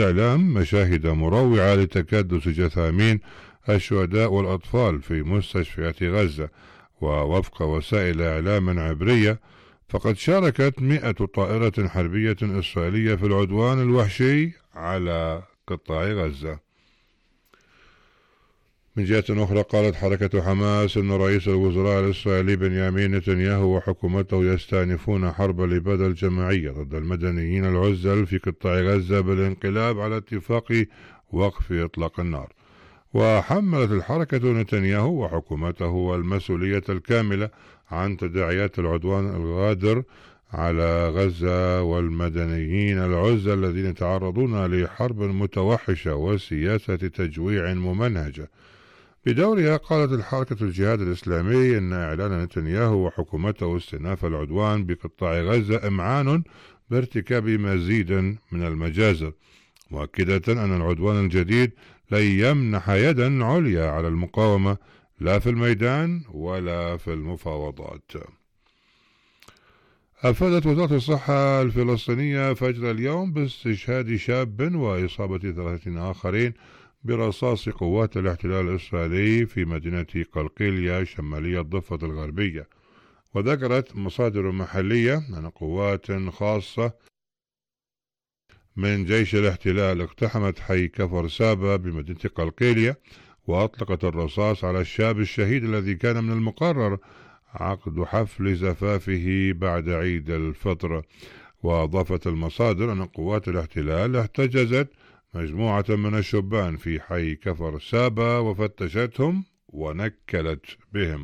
إعلام مشاهد مروعة لتكدس جثامين الشهداء والأطفال في مستشفيات غزة. ووفق وسائل إعلام عبرية فقد شاركت 100 طائرة حربية إسرائيلية في العدوان الوحشي على قطاع غزة. من جهة أخرى قالت حركة حماس أن رئيس الوزراء الإسرائيلي بنيامين نتنياهو وحكومته يستأنفون حرب الإبادة الجماعية ضد المدنيين العزل في قطاع غزة بالانقلاب على اتفاق وقف إطلاق النار. وحملت الحركة نتنياهو وحكومته المسؤولية الكاملة عن تداعيات العدوان الغادر على غزة والمدنيين العزل الذين يتعرضون لحرب متوحشة وسياسة تجويع ممنهجة. بدورها قالت الحركة الجهاد الإسلامي إن إعلان نتنياهو وحكومته استئناف العدوان بقطاع غزة إمعان بارتكاب مزيد من المجازر، مؤكدة أن العدوان الجديد لن يمنح يدا عليا على المقاومة لا في الميدان ولا في المفاوضات. أفادت وزارة الصحة الفلسطينية فجر اليوم باستشهاد شاب وإصابة 3 آخرين برصاص قوات الاحتلال الإسرائيلي في مدينة قلقيلية شمالية الضفة الغربية. وذكرت مصادر محلية أن قوات خاصة من جيش الاحتلال اقتحمت حي كفر سابا بمدينة قلقيلية وأطلقت الرصاص على الشاب الشهيد الذي كان من المقرر عقد حفل زفافه بعد عيد الفطر. وأضافت المصادر أن قوات الاحتلال احتجزت مجموعة من الشبان في حي كفر سابا وفتشتهم ونكلت بهم.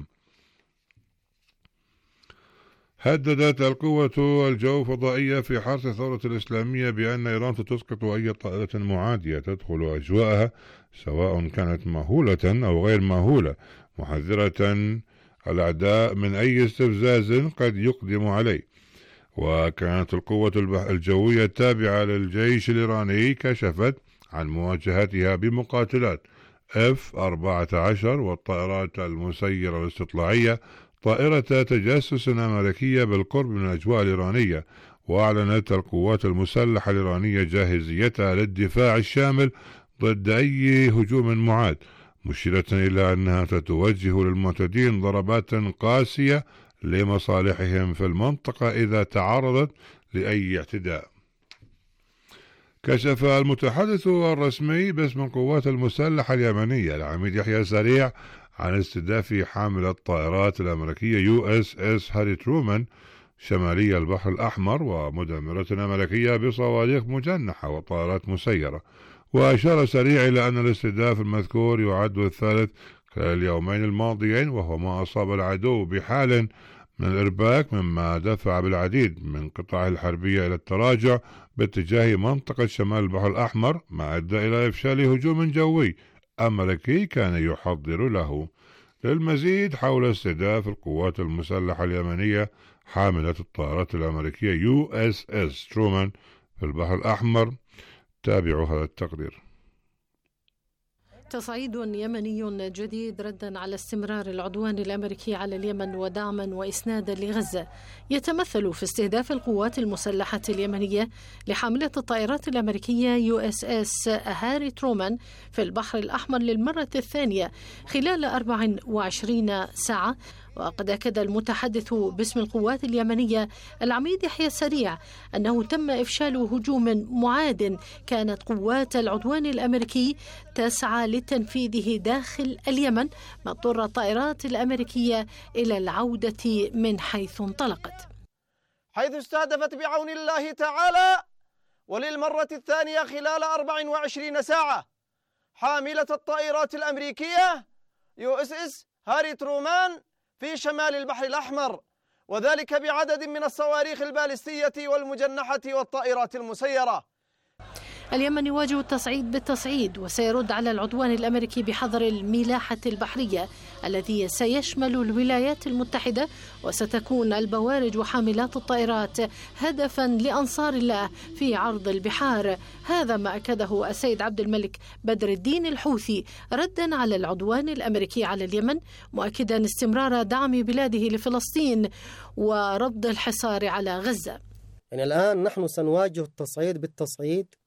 هددت القوة الجو فضائية في حرس الثورة الإسلامية بأن إيران ستسقط أي طائرة معادية تدخل أجواءها سواء كانت مهولة أو غير مهولة، محذرة الأعداء من أي استفزاز قد يقدم عليه. وكانت القوة الجوية التابعة للجيش الإيراني كشفت عن مواجهتها بمقاتلات F-14 والطائرات المسيرة الاستطلاعية طائرة تجسس أمريكية بالقرب من الأجواء الإيرانية. وأعلنت القوات المسلحة الإيرانية جاهزيتها للدفاع الشامل ضد أي هجوم معاد، مشيرة إلى أنها ستوجه للمعتدين ضربات قاسية لمصالحهم في المنطقة إذا تعرضت لأي اعتداء. كشف المتحدث الرسمي باسم القوات المسلحة اليمنية العميد يحيى سريع عن استهداف حامل الطائرات الأمريكية USS هاري ترومان شمالي البحر الأحمر ومدمرة أمريكية بصواريخ مجنحة وطائرات مسيرة. وأشار سريع إلى أن الاستهداف المذكور يعد الثالث خلال اليومين الماضيين، وهو ما أصاب العدو بحال من الإرباك مما دفع بالعديد من قطاعه الحربية إلى التراجع باتجاه منطقة شمال البحر الأحمر، ما أدى إلى إفشال هجوم جوي أمريكي كان يحضر له. للمزيد حول استهداف القوات المسلحة اليمنية حاملة الطائرات الأمريكية USS ترومان في البحر الأحمر تابعوا هذا التقرير. تصعيد يمني جديد ردا على استمرار العدوان الأمريكي على اليمن ودعما وإسنادا لغزة يتمثل في استهداف القوات المسلحة اليمنية لحاملة الطائرات الأمريكية USS هاري ترومان في البحر الأحمر للمرة الثانية خلال 24 ساعة. وقد أكد المتحدث باسم القوات اليمنية العميد يحيى سريع أنه تم إفشال هجوم معاد كانت قوات العدوان الأمريكي تسعى لتنفيذه داخل اليمن، ما اضطر الطائرات الأمريكية إلى العودة من حيث انطلقت، حيث استهدفت بعون الله تعالى وللمرة الثانية خلال 24 ساعة حاملة الطائرات الأمريكية USS هاري ترومان في شمال البحر الأحمر، وذلك بعدد من الصواريخ البالستية والمجنحة والطائرات المسيرة. اليمن يواجه التصعيد بالتصعيد وسيرد على العدوان الأمريكي بحظر الملاحة البحرية الذي سيشمل الولايات المتحدة، وستكون البوارج وحاملات الطائرات هدفا لأنصار الله في عرض البحار. هذا ما أكده السيد عبد الملك بدر الدين الحوثي ردا على العدوان الأمريكي على اليمن، مؤكدا استمرار دعم بلاده لفلسطين ورفض الحصار على غزة. يعني الآن نحن سنواجه التصعيد بالتصعيد،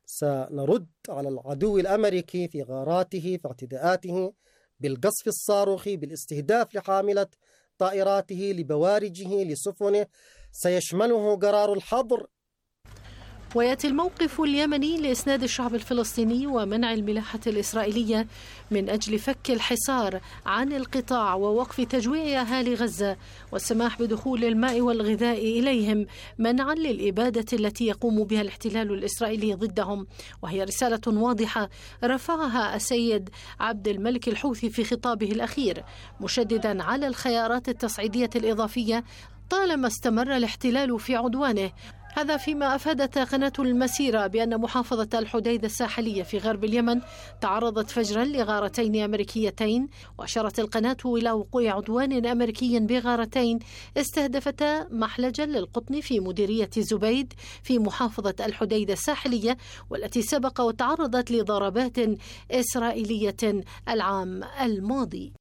سنرد على العدو الأمريكي في غاراته، في اعتداءاته، بالقصف الصاروخي، بالاستهداف لحاملة طائراته، لبوارجه، لسفنه. سيشمله قرار الحظر. ويأتي الموقف اليمني لإسناد الشعب الفلسطيني ومنع الملاحة الإسرائيلية من أجل فك الحصار عن القطاع ووقف تجويع أهالي غزة والسماح بدخول الماء والغذاء إليهم منعا للإبادة التي يقوم بها الاحتلال الإسرائيلي ضدهم. وهي رسالة واضحة رفعها السيد عبد الملك الحوثي في خطابه الأخير، مشددا على الخيارات التصعيدية الإضافية طالما استمر الاحتلال في عدوانه. هذا فيما أفادت قناة المسيرة بأن محافظة الحديدة الساحلية في غرب اليمن تعرضت فجرا لغارتين أمريكيتين، وأشارت القناة إلى وقوع عدوان أمريكي بغارتين استهدفتا محلجا للقطن في مديرية زبيد في محافظة الحديدة الساحلية، والتي سبق وتعرضت لضربات إسرائيلية العام الماضي.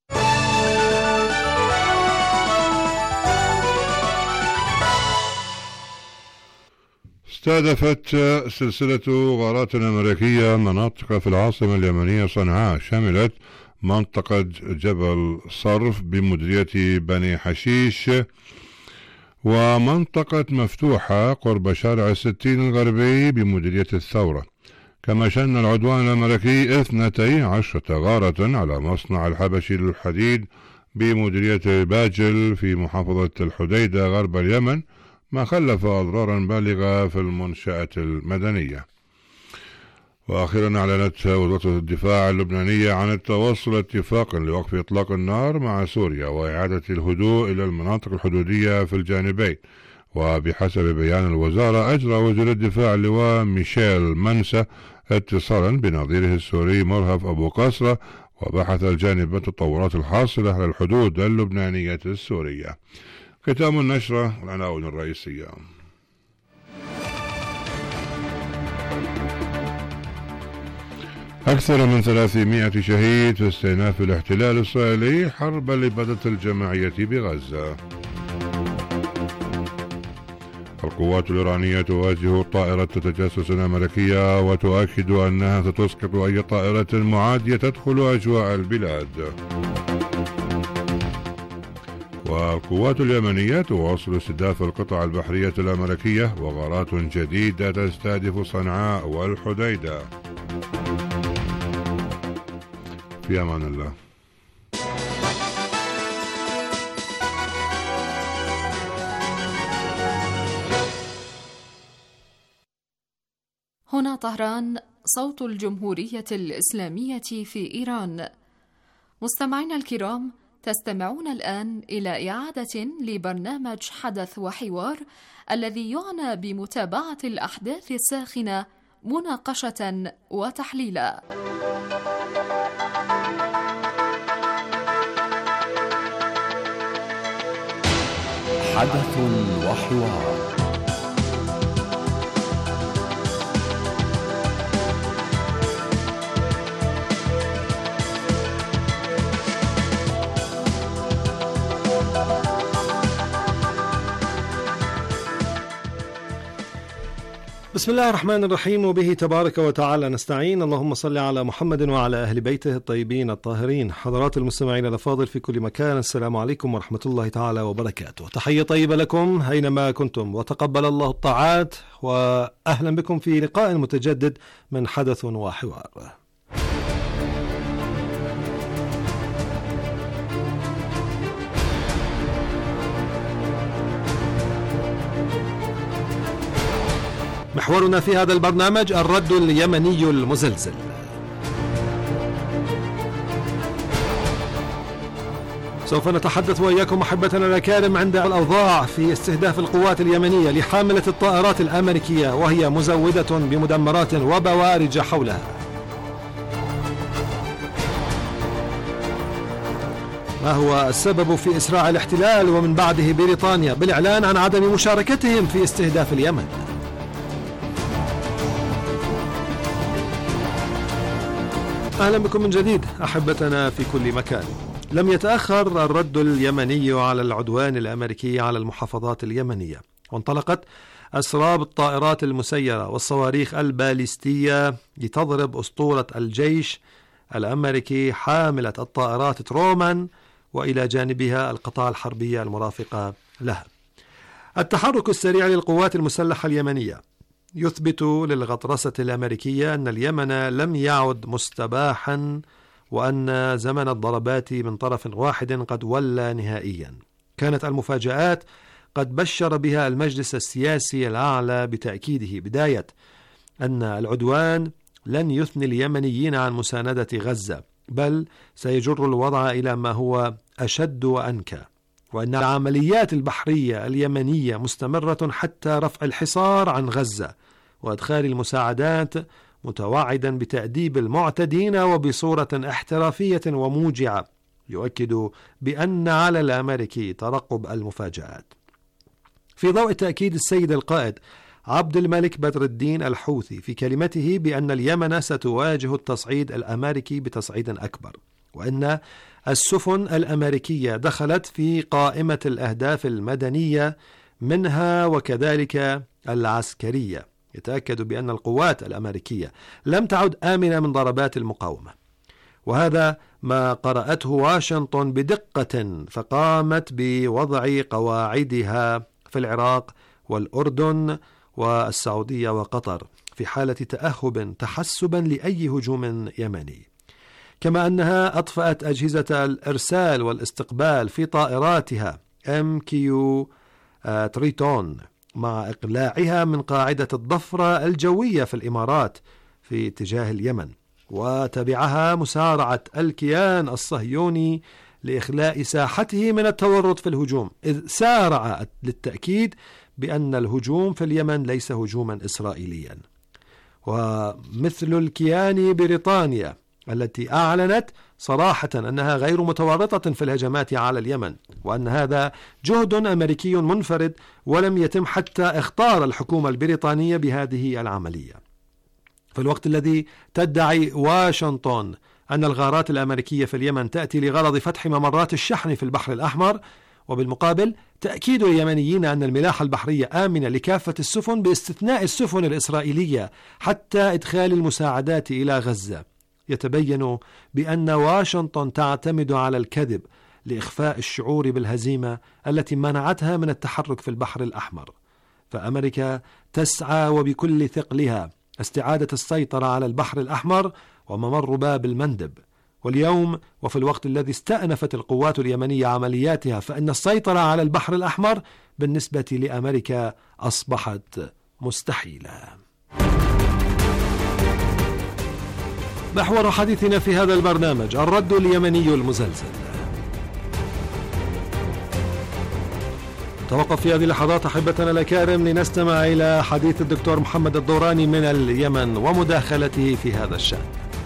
استهدفت سلسلة غارات أمريكية مناطق في العاصمة اليمنية صنعاء، شملت منطقة جبل صرف بمديرية بني حشيش، ومنطقة مفتوحة قرب شارع الستين الغربي بمديرية الثورة. كما شن العدوان الأمريكي 12 غارة على مصنع الحبشي للحديد بمديرية باجل في محافظة الحديدة غرب اليمن، ما خلف أضرارا بالغة في المنشأة المدنية. وأخيرا أعلنت وزارة الدفاع اللبنانية عن التوصل اتفاق لوقف إطلاق النار مع سوريا وإعادة الهدوء إلى المناطق الحدودية في الجانبين. وبحسب بيان الوزارة، أجرى وزير الدفاع اللواء ميشيل منسى اتصالا بنظيره السوري مرهف أبو قصرة، وبحث الجانب التطورات الحاصلة على الحدود اللبنانية السورية. ختام النشرة العناوين الرئيسية. أكثر من 300 شهيد في استئناف الاحتلال الإسرائيلي حرب الإبادة الجماعية بغزة. القوات الإيرانية تواجه طائرة تجسس أمريكية وتؤكد أنها ستسقط أي طائرة معادية تدخل أجواء البلاد. والقوات اليمنية تواصل استهداف القطع البحرية الأمريكية، وغارات جديدة تستهدف صنعاء والحديدة. في أمان الله. هنا طهران، صوت الجمهورية الإسلامية في إيران. مستمعينا الكرام، تستمعون الآن إلى إعادة لبرنامج حدث وحوار الذي يعنى بمتابعة الأحداث الساخنة مناقشة وتحليلا. حدث وحوار. بسم الله الرحمن الرحيم، وبه تبارك وتعالى نستعين. اللهم صل على محمد وعلى أهل بيته الطيبين الطاهرين. حضرات المستمعين الأفاضل في كل مكان، السلام عليكم ورحمة الله تعالى وبركاته. تحية طيبة لكم أينما كنتم، وتقبل الله الطاعات، وأهلا بكم في لقاء متجدد من حدث وحوار. محورنا في هذا البرنامج الرد اليمني المزلزل. سوف نتحدث وإياكم أحبتنا الأكارم عند الأوضاع في استهداف القوات اليمنية لحاملة الطائرات الأمريكية، وهي مزودة بمدمرات وبوارج حولها. ما هو السبب في إسراع الاحتلال ومن بعده بريطانيا بالإعلان عن عدم مشاركتهم في استهداف اليمن؟ أهلا بكم من جديد أحبتنا في كل مكان. لم يتأخر الرد اليمني على العدوان الأمريكي على المحافظات اليمنية، وانطلقت أسراب الطائرات المسيرة والصواريخ الباليستية لتضرب أسطورة الجيش الأمريكي حاملة الطائرات ترومان، وإلى جانبها القطاع الحربية المرافقة لها. التحرك السريع للقوات المسلحة اليمنية يثبت للغطرسة الأمريكية أن اليمن لم يعد مستباحا، وأن زمن الضربات من طرف واحد قد ولى نهائيا. كانت المفاجآت قد بشر بها المجلس السياسي الأعلى بتأكيده بداية أن العدوان لن يثني اليمنيين عن مساندة غزة، بل سيجر الوضع إلى ما هو أشد وأنكى، وأن العمليات البحرية اليمنية مستمرة حتى رفع الحصار عن غزة وإدخال المساعدات، متوعدا بتأديب المعتدين وبصورة احترافية وموجعة، يؤكد بأن على الأمريكي ترقب المفاجآت. في ضوء تأكيد السيد القائد عبد الملك بدر الدين الحوثي في كلمته بأن اليمن ستواجه التصعيد الأمريكي بتصعيد أكبر، وأن السفن الأمريكية دخلت في قائمة الأهداف المدنية منها وكذلك العسكرية، يتأكد بأن القوات الأمريكية لم تعد آمنة من ضربات المقاومة، وهذا ما قرأته واشنطن بدقة، فقامت بوضع قواعدها في العراق والأردن والسعودية وقطر في حالة تأهب تحسبا لأي هجوم يمني، كما أنها أطفأت أجهزة الإرسال والاستقبال في طائراتها MQ تريتون مع إقلاعها من قاعدة الضفرة الجوية في الإمارات في اتجاه اليمن، وتبعها مسارعة الكيان الصهيوني لإخلاء ساحته من التورط في الهجوم، إذ سارع للتأكيد بأن الهجوم في اليمن ليس هجوما إسرائيليا. ومثل الكيان بريطانيا التي أعلنت صراحة أنها غير متورطة في الهجمات على اليمن، وأن هذا جهد أمريكي منفرد ولم يتم حتى اختار الحكومة البريطانية بهذه العملية. في الوقت الذي تدعي واشنطن أن الغارات الأمريكية في اليمن تأتي لغرض فتح ممرات الشحن في البحر الأحمر، وبالمقابل تأكيد اليمنيين أن الملاحة البحرية آمنة لكافة السفن باستثناء السفن الإسرائيلية حتى إدخال المساعدات إلى غزة، يتبين بأن واشنطن تعتمد على الكذب لإخفاء الشعور بالهزيمة التي منعتها من التحرك في البحر الأحمر. فأمريكا تسعى وبكل ثقلها استعادة السيطرة على البحر الأحمر وممر باب المندب، واليوم وفي الوقت الذي استأنفت القوات اليمنية عملياتها فإن السيطرة على البحر الأحمر بالنسبة لأمريكا أصبحت مستحيلة. محور حديثنا في هذا البرنامج الرد اليمني المزلزل. توقف في هذه اللحظات أحبتنا الأكارم لنستمع إلى حديث الدكتور محمد الدوراني من اليمن ومداخلته في هذا الشأن.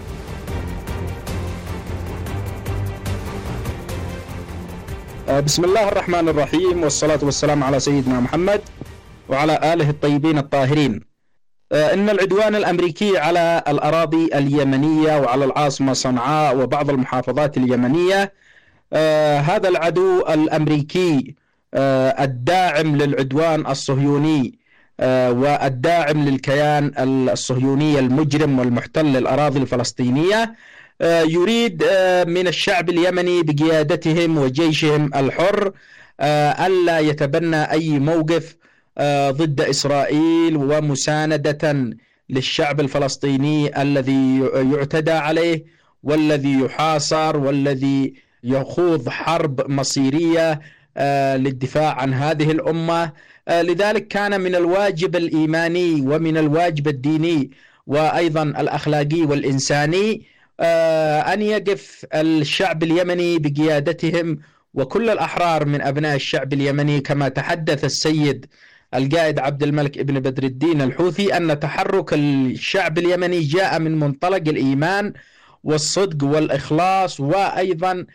بسم الله الرحمن الرحيم، والصلاة والسلام على سيدنا محمد وعلى آله الطيبين الطاهرين. إن العدوان الأمريكي على الأراضي اليمنية وعلى العاصمة صنعاء وبعض المحافظات اليمنية، هذا العدو الأمريكي الداعم للعدوان الصهيوني والداعم للكيان الصهيوني المجرم والمحتل للأراضي الفلسطينية، يريد من الشعب اليمني بقيادتهم وجيشهم الحر ألا يتبنى أي موقف ضد إسرائيل ومساندة للشعب الفلسطيني الذي يعتدى عليه والذي يحاصر والذي يخوض حرب مصيرية للدفاع عن هذه الأمة. لذلك كان من الواجب الإيماني ومن الواجب الديني وأيضا الأخلاقي والإنساني أن يقف الشعب اليمني بقيادتهم وكل الأحرار من أبناء الشعب اليمني، كما تحدث السيد القائد عبد الملك ابن بدر الدين الحوثي أن تحرك الشعب اليمني جاء من منطلق الإيمان والصدق والإخلاص، وأيضا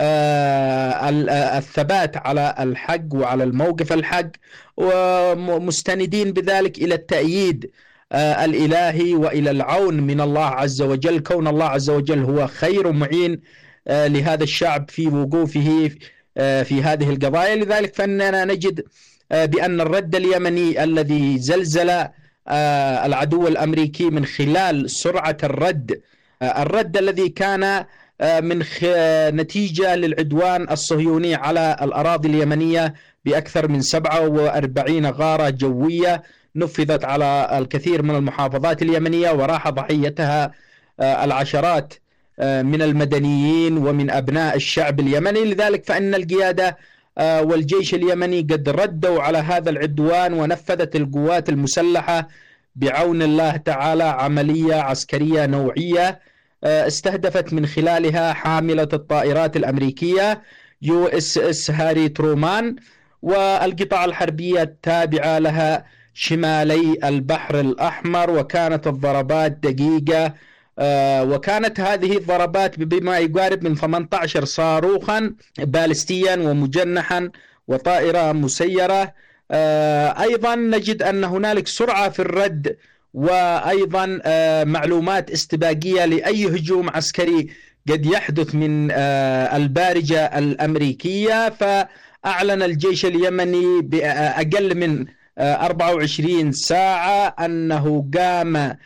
الثبات على الحق وعلى الموقف الحق، ومستندين بذلك إلى التأييد الإلهي وإلى العون من الله عز وجل، كون الله عز وجل هو خير معين لهذا الشعب في وقوفه في هذه القضايا. لذلك فإننا نجد بأن الرد اليمني الذي زلزل العدو الأمريكي من خلال سرعة الرد الذي كان من نتيجة للعدوان الصهيوني على الأراضي اليمنية بأكثر من 47 غارة جوية نفذت على الكثير من المحافظات اليمنية، وراح ضحيتها العشرات من المدنيين ومن أبناء الشعب اليمني. لذلك فإن القيادة والجيش اليمني قد ردوا على هذا العدوان، ونفذت القوات المسلحة بعون الله تعالى عملية عسكرية نوعية استهدفت من خلالها حاملة الطائرات الأمريكية USS هاري ترومان والقطع الحربية التابعة لها شمالي البحر الأحمر. وكانت الضربات دقيقة، وكانت هذه الضربات بما يقارب من 18 صاروخا باليستيا ومجنحا وطائرة مسيرة. أيضا نجد أن هنالك سرعة في الرد، وأيضا معلومات استباقية لأي هجوم عسكري قد يحدث من البارجة الأمريكية. فأعلن الجيش اليمني بأقل من 24 ساعة أنه قام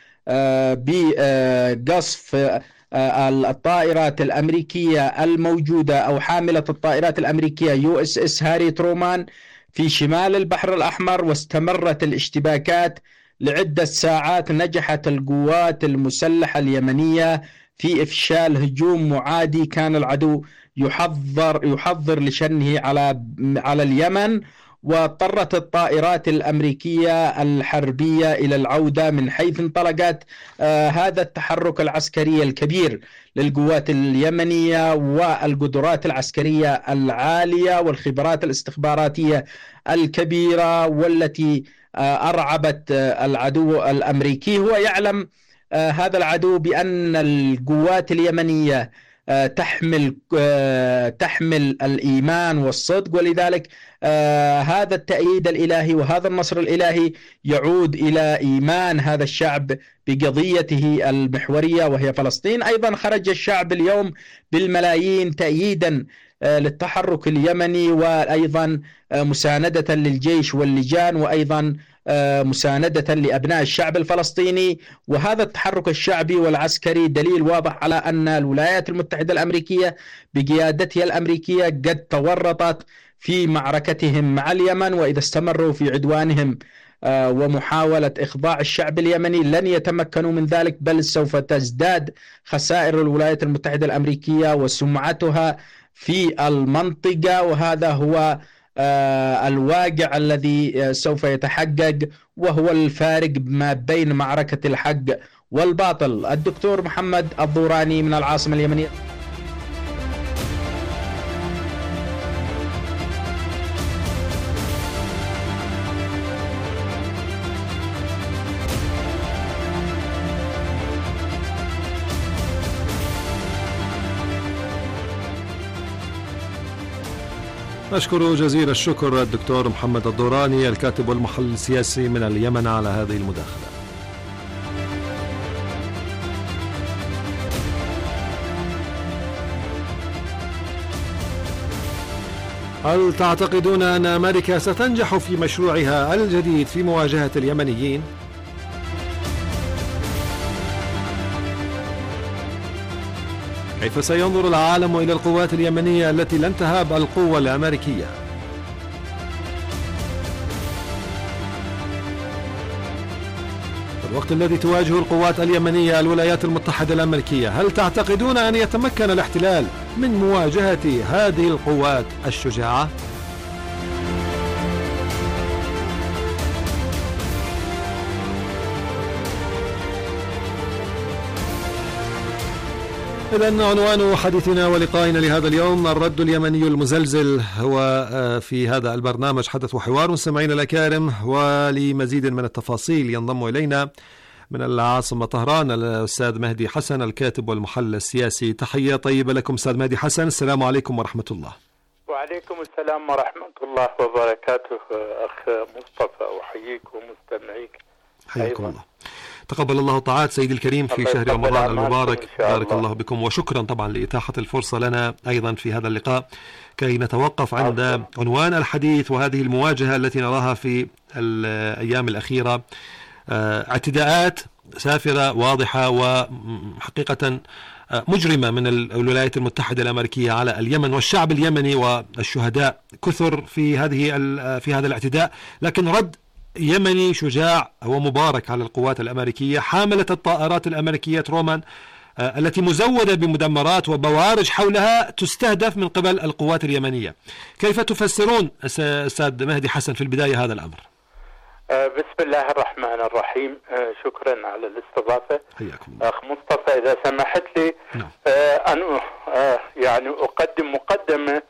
بقصف الطائرات الأمريكية الموجودة أو حاملة الطائرات الأمريكية USS هاري ترومان في شمال البحر الأحمر، واستمرت الاشتباكات لعدة ساعات. نجحت القوات المسلحة اليمنية في إفشال هجوم معادي كان العدو يحضر لشنه على اليمن، واضطرت الطائرات الأمريكية الحربية إلى العودة من حيث انطلقت. هذا التحرك العسكري الكبير للقوات اليمنية والقدرات العسكرية العالية والخبرات الاستخباراتية الكبيرة والتي أرعبت العدو الأمريكي. هو يعلم هذا العدو بأن القوات اليمنية تحمل الإيمان والصدق، ولذلك هذا التأييد الإلهي وهذا النصر الإلهي يعود إلى إيمان هذا الشعب بقضيته المحورية وهي فلسطين. أيضا خرج الشعب اليوم بالملايين تأييدا للتحرك اليمني، وأيضا مساندة للجيش واللجان، وأيضا مساندة لأبناء الشعب الفلسطيني. وهذا التحرك الشعبي والعسكري دليل واضح على أن الولايات المتحدة الأمريكية بقيادتها الأمريكية قد تورطت في معركتهم مع اليمن، وإذا استمروا في عدوانهم ومحاولة إخضاع الشعب اليمني لن يتمكنوا من ذلك، بل سوف تزداد خسائر الولايات المتحدة الأمريكية وسمعتها في المنطقة. وهذا هو الواقع الذي سوف يتحقق، وهو الفارق ما بين معركة الحق والباطل. الدكتور محمد الضوراني من العاصمة اليمنية. أشكر جزيل الشكر الدكتور محمد الضوراني الكاتب والمحلل السياسي من اليمن على هذه المداخلة. هل تعتقدون أن أمريكا ستنجح في مشروعها الجديد في مواجهة اليمنيين؟ كيف سينظر العالم إلى القوات اليمنية التي لن تهاب القوة الأمريكية؟ في الوقت الذي تواجه القوات اليمنية الولايات المتحدة الأمريكية، هل تعتقدون أن يتمكن الاحتلال من مواجهة هذه القوات الشجاعة؟ إذن عنوان حديثنا ولقائنا لهذا اليوم الرد اليمني المزلزل. هو في هذا البرنامج حدث وحوار. مستمعينا الأكارم، ولمزيد من التفاصيل ينضم إلينا من العاصمة طهران الأستاذ مهدي حسن الكاتب والمحلل السياسي. تحية طيبة لكم أستاذ مهدي حسن، السلام عليكم ورحمة الله. وعليكم السلام ورحمة الله وبركاته. أخ مصطفى، أحييك ومستمعيك. حياكم الله. تقبل الله طاعات سيدي الكريم في شهر رمضان المبارك. بارك الله بكم، وشكرا طبعا لإتاحة الفرصة لنا أيضا في هذا اللقاء كي نتوقف عند عنوان الحديث وهذه المواجهة التي نراها في الأيام الأخيرة، اعتداءات سافرة واضحة وحقيقة مجرمة من الولايات المتحدة الأمريكية على اليمن والشعب اليمني، والشهداء كثر في هذا الاعتداء، لكن رد يمني شجاع ومبارك على القوات الأمريكية حاملة الطائرات الأمريكية رومان التي مزودة بمدمرات وبوارج حولها تستهدف من قبل القوات اليمنية. كيف تفسرون أستاذ مهدي حسن في البداية هذا الأمر؟ بسم الله الرحمن الرحيم. شكرا على الاستضافة. حياكم أخ مصطفى، إذا سمحت لي أن يعني أقدم مقدمة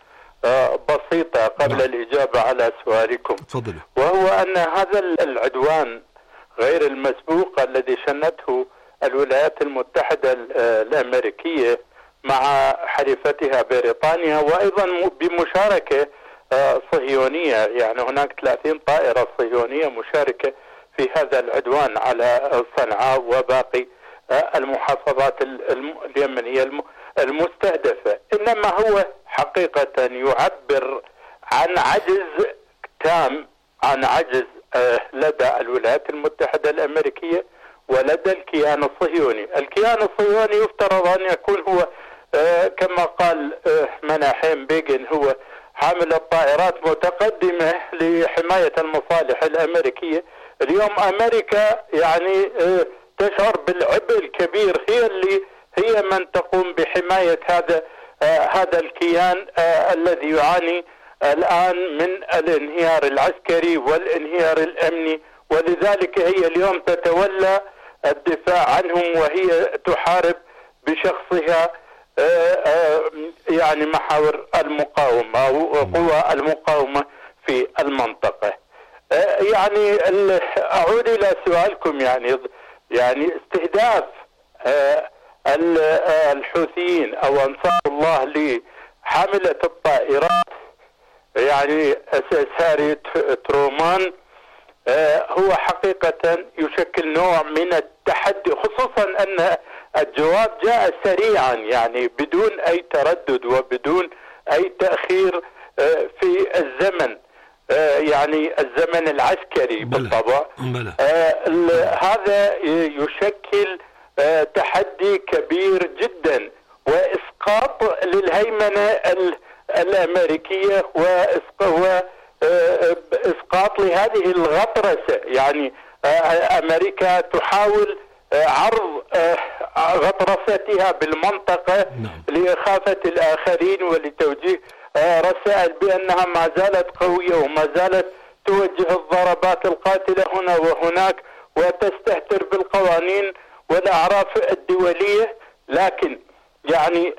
بسيطة قبل الإجابة على سؤالكم. تفضل. وهو أن هذا العدوان غير المسبوق الذي شنته الولايات المتحدة الأمريكية مع حليفتها بريطانيا، وأيضا بمشاركة صهيونية، يعني هناك 30 طائرة صهيونية مشاركة في هذا العدوان على صنعاء وباقي المحافظات اليمنية المستهدفة، إنما هو حقيقة يعبر عن عجز تام، عن عجز لدى الولايات المتحدة الأمريكية ولدى الكيان الصهيوني. الكيان الصهيوني يفترض أن يكون هو كما قال مناحيم بيغن هو حامل الطائرات متقدمة لحماية المصالح الأمريكية. اليوم أمريكا يعني تشعر بالعبء الكبير، هي من تقوم بحماية هذا الكيان الذي يعاني الآن من الانهيار العسكري والانهيار الأمني، ولذلك هي اليوم تتولى الدفاع عنهم، وهي تحارب بشخصها يعني محاور المقاومة أو قوى المقاومة في المنطقة. يعني أعود إلى سؤالكم، يعني استهداف الحوثيين أو أنصار الله لحاملة الطائرات يعني سارية ترومان هو حقيقة يشكل نوع من التحدي، خصوصا أن الجواب جاء سريعا، يعني بدون أي تردد وبدون أي تأخير في الزمن، يعني الزمن العسكري بالطبع. هذا يشكل تحدي كبير جدا وإسقاط للهيمنة الأمريكية وإسقاط لهذه الغطرسة. يعني أمريكا تحاول عرض غطرستها بالمنطقة لإخافة الآخرين ولتوجيه رسائل بأنها ما زالت قوية وما زالت توجه الضربات القاتلة هنا وهناك وتستهتر بالقوانين والأعراف الدولية. لكن يعني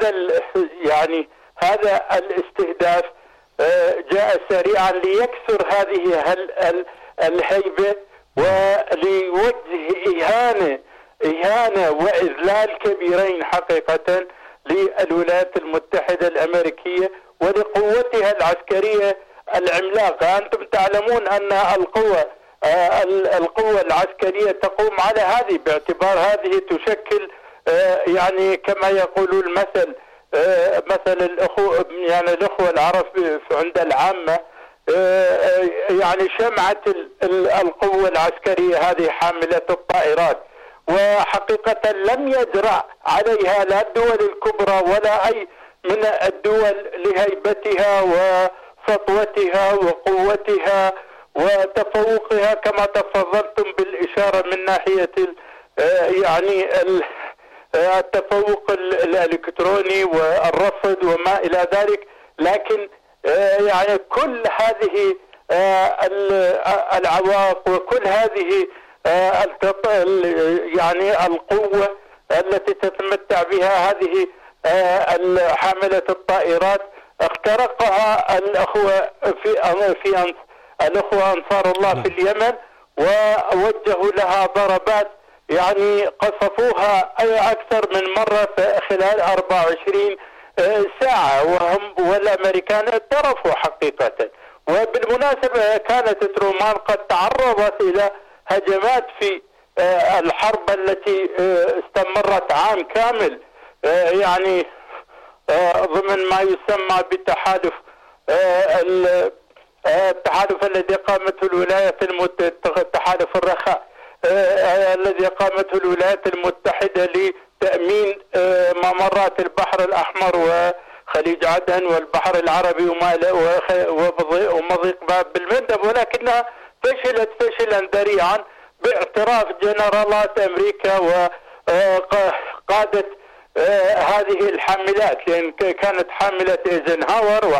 هذا الاستهداف جاء سريعا ليكسر هذه الهيبة وليوجه إهانة وإذلال كبيرين حقيقة للولايات المتحدة الأمريكية ولقوتها العسكرية العملاقة. أنتم تعلمون أن القوة العسكرية تقوم على هذه، باعتبار هذه تشكل يعني كما يقول المثل، مثل الأخوة العرب عند العامة، يعني شمعة القوة العسكرية هذه حاملة الطائرات. وحقيقة لم يجرأ عليها لا الدول الكبرى ولا أي من الدول لهيبتها وسطوتها وقوتها وتفوقها، كما تفضلتم بالإشارة من ناحية يعني التفوق الإلكتروني والرصد وما إلى ذلك. لكن يعني كل هذه العوائق وكل هذه يعني القوة التي تتمتع بها هذه حاملة الطائرات اخترقها الأخوة الأخوة أنصار الله في اليمن، ووجهوا لها ضربات يعني قصفوها أكثر من مرة خلال 24 ساعة، والأمريكان اعترفوا حقيقة. وبالمناسبة كانت ترومان قد تعرضت إلى هجمات الحرب التي استمرت عام كامل يعني ضمن ما يسمى بالتحالف التحالف الذي قامته الولايات المتحدة، تحالف الرخاء الذي قامته الولايات المتحدة لتأمين ممرات البحر الأحمر وخليج عدن والبحر العربي ومضيق باب المندب، ولكنها فشلت فشلا ذريعا باعتراف جنرالات أمريكا وقادة هذه الحاملات، لأن كانت حاملة ايزنهاور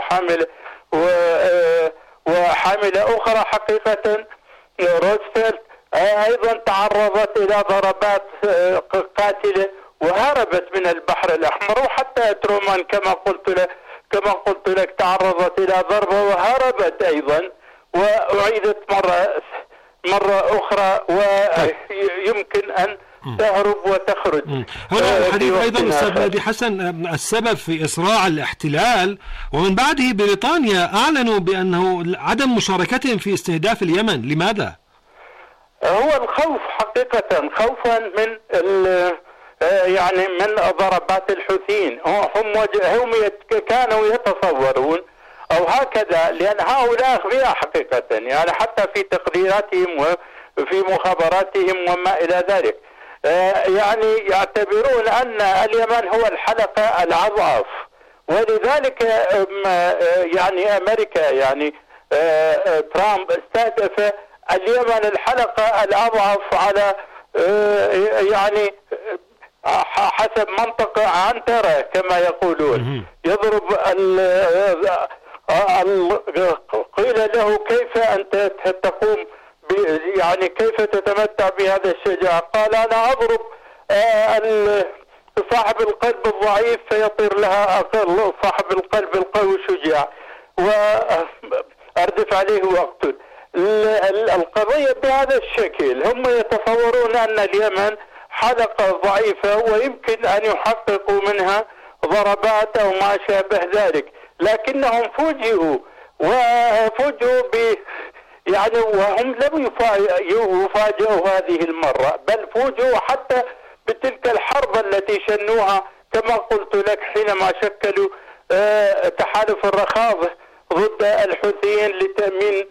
وحاملة أخرى حقيقة روزفلت أيضا تعرضت إلى ضربات قاتلة وهربت من البحر الأحمر، وحتى ترومان كما قلت لك تعرضت إلى ضربة وهربت أيضا وأعيدت مرة أخرى ويمكن أن تهرب وتخرج. هنا الحديث أيضا أستاذ مهدي حسن السبب في إسراع الاحتلال ومن بعده بريطانيا أعلنوا بأنه عدم مشاركتهم في استهداف اليمن، لماذا؟ هو الخوف حقيقة، خوفا من يعني من ضربات الحوثيين. هم كانوا يتصورون أو هكذا، لأن هؤلاء أغبياء حقيقة، يعني حتى في تقديراتهم وفي مخابراتهم وما إلى ذلك، يعني يعتبرون أن اليمن هو الحلقة الأضعف، ولذلك يعني أمريكا يعني ترامب استهدف اليمن الحلقة الأضعف على يعني حسب منطقة عنترة كما يقولون. يضرب قيل له كيف أنت تقوم يعني كيف تتمتع بهذا الشجاع؟ قال أنا أضرب صاحب القلب الضعيف فيطير لها أقل صاحب القلب القوي شجاع وأردف عليه وأقتل. القضية بهذا الشكل، هم يتصورون أن اليمن حلقة ضعيفة ويمكن أن يحققوا منها ضربات أو ما شابه ذلك، لكنهم فوجئوا يعني وهم لم يفاجئوا هذه المرة، بل فوجئوا حتى بتلك الحرب التي شنوها كما قلت لك حينما شكلوا تحالف الرخاء ضد الحوثيين لتأمين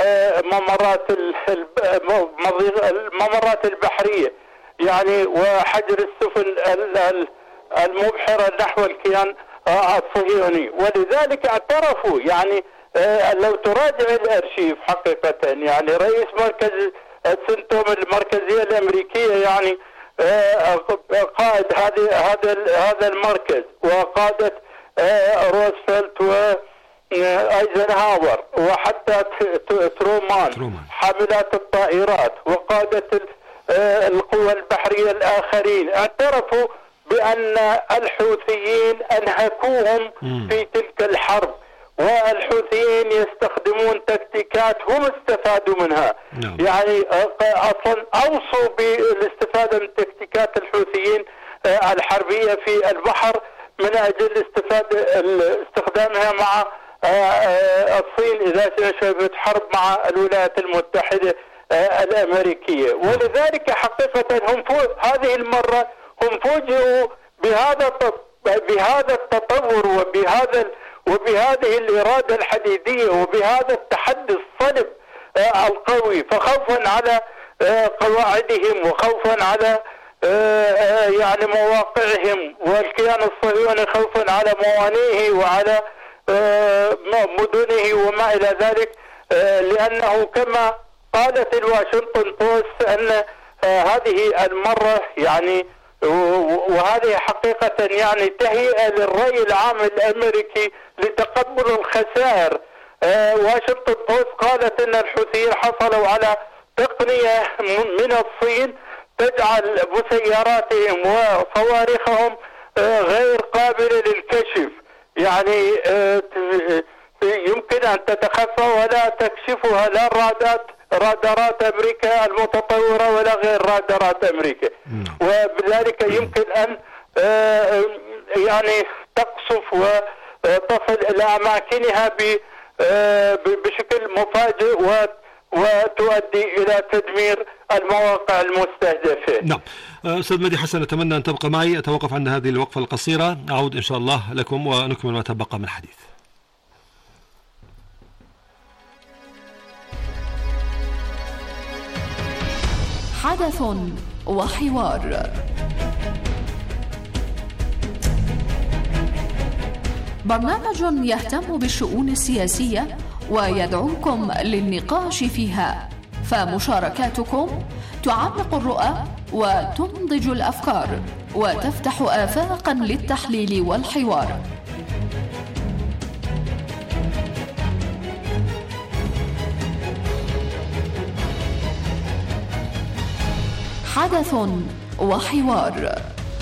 الممرات البحرية يعني وحجر السفن المبحرة نحو الكيان الصهيوني. ولذلك اعترفوا، يعني لو تراجع الارشيف حقيقة يعني رئيس مركز السنتوم المركزية الامريكية يعني قائد هذا المركز وقادة روزفلت وايزنهاور وحتى ترومان حاملات الطائرات وقادة القوى البحرية الآخرين اعترفوا بأن الحوثيين أنهكوهم في تلك الحرب، والحوثيين يستخدمون تكتيكات هم استفادوا منها. يعني أصلا أوصوا بالاستفادة من تكتيكات الحوثيين الحربية في البحر من أجل استخدامها مع الصين إذا شهدت حرب مع الولايات المتحدة الأمريكية. ولذلك حقيقة هذه المرة هم فوجئوا بهذا التطور وبهذه الإرادة الحديدية وبهذا التحدي الصلب القوي، فخوفا على قواعدهم وخوفا على يعني مواقعهم، والكيان الصهيوني خوفا على موانئه وعلى مدنه وما إلى ذلك، لأنه كما قالت الواشنطن بوست أن هذه المرة يعني وهذه حقيقة يعني تهيئة للرأي العام الأمريكي لتقبل الخسائر. واشنطن بوست قالت أن الحوثيين حصلوا على تقنية من الصين تجعل مسيراتهم وصواريخهم غير قابلة للكشف، يعني يمكن أن تتخفى ولا تكشفها لا رادارات أمريكا المتطورة ولا غير رادارات أمريكا، وبذلك يمكن أن يعني تقصف وتصل إلى أماكنها بشكل مفاجئ وتؤدي إلى تدمير المواقع المستهدفة. نعم. أستاذ مهدي حسن، أتمنى أن تبقى معي. أتوقف عند هذه الوقفة القصيرة، أعود إن شاء الله لكم ونكمل ما تبقى من الحديث. حدث وحوار. برنامج يهتم بالشؤون السياسية ويدعوكم للنقاش فيها، فمشاركاتكم تعمق الرؤى وتنضج الأفكار وتفتح آفاقا للتحليل والحوار. حدث وحوار.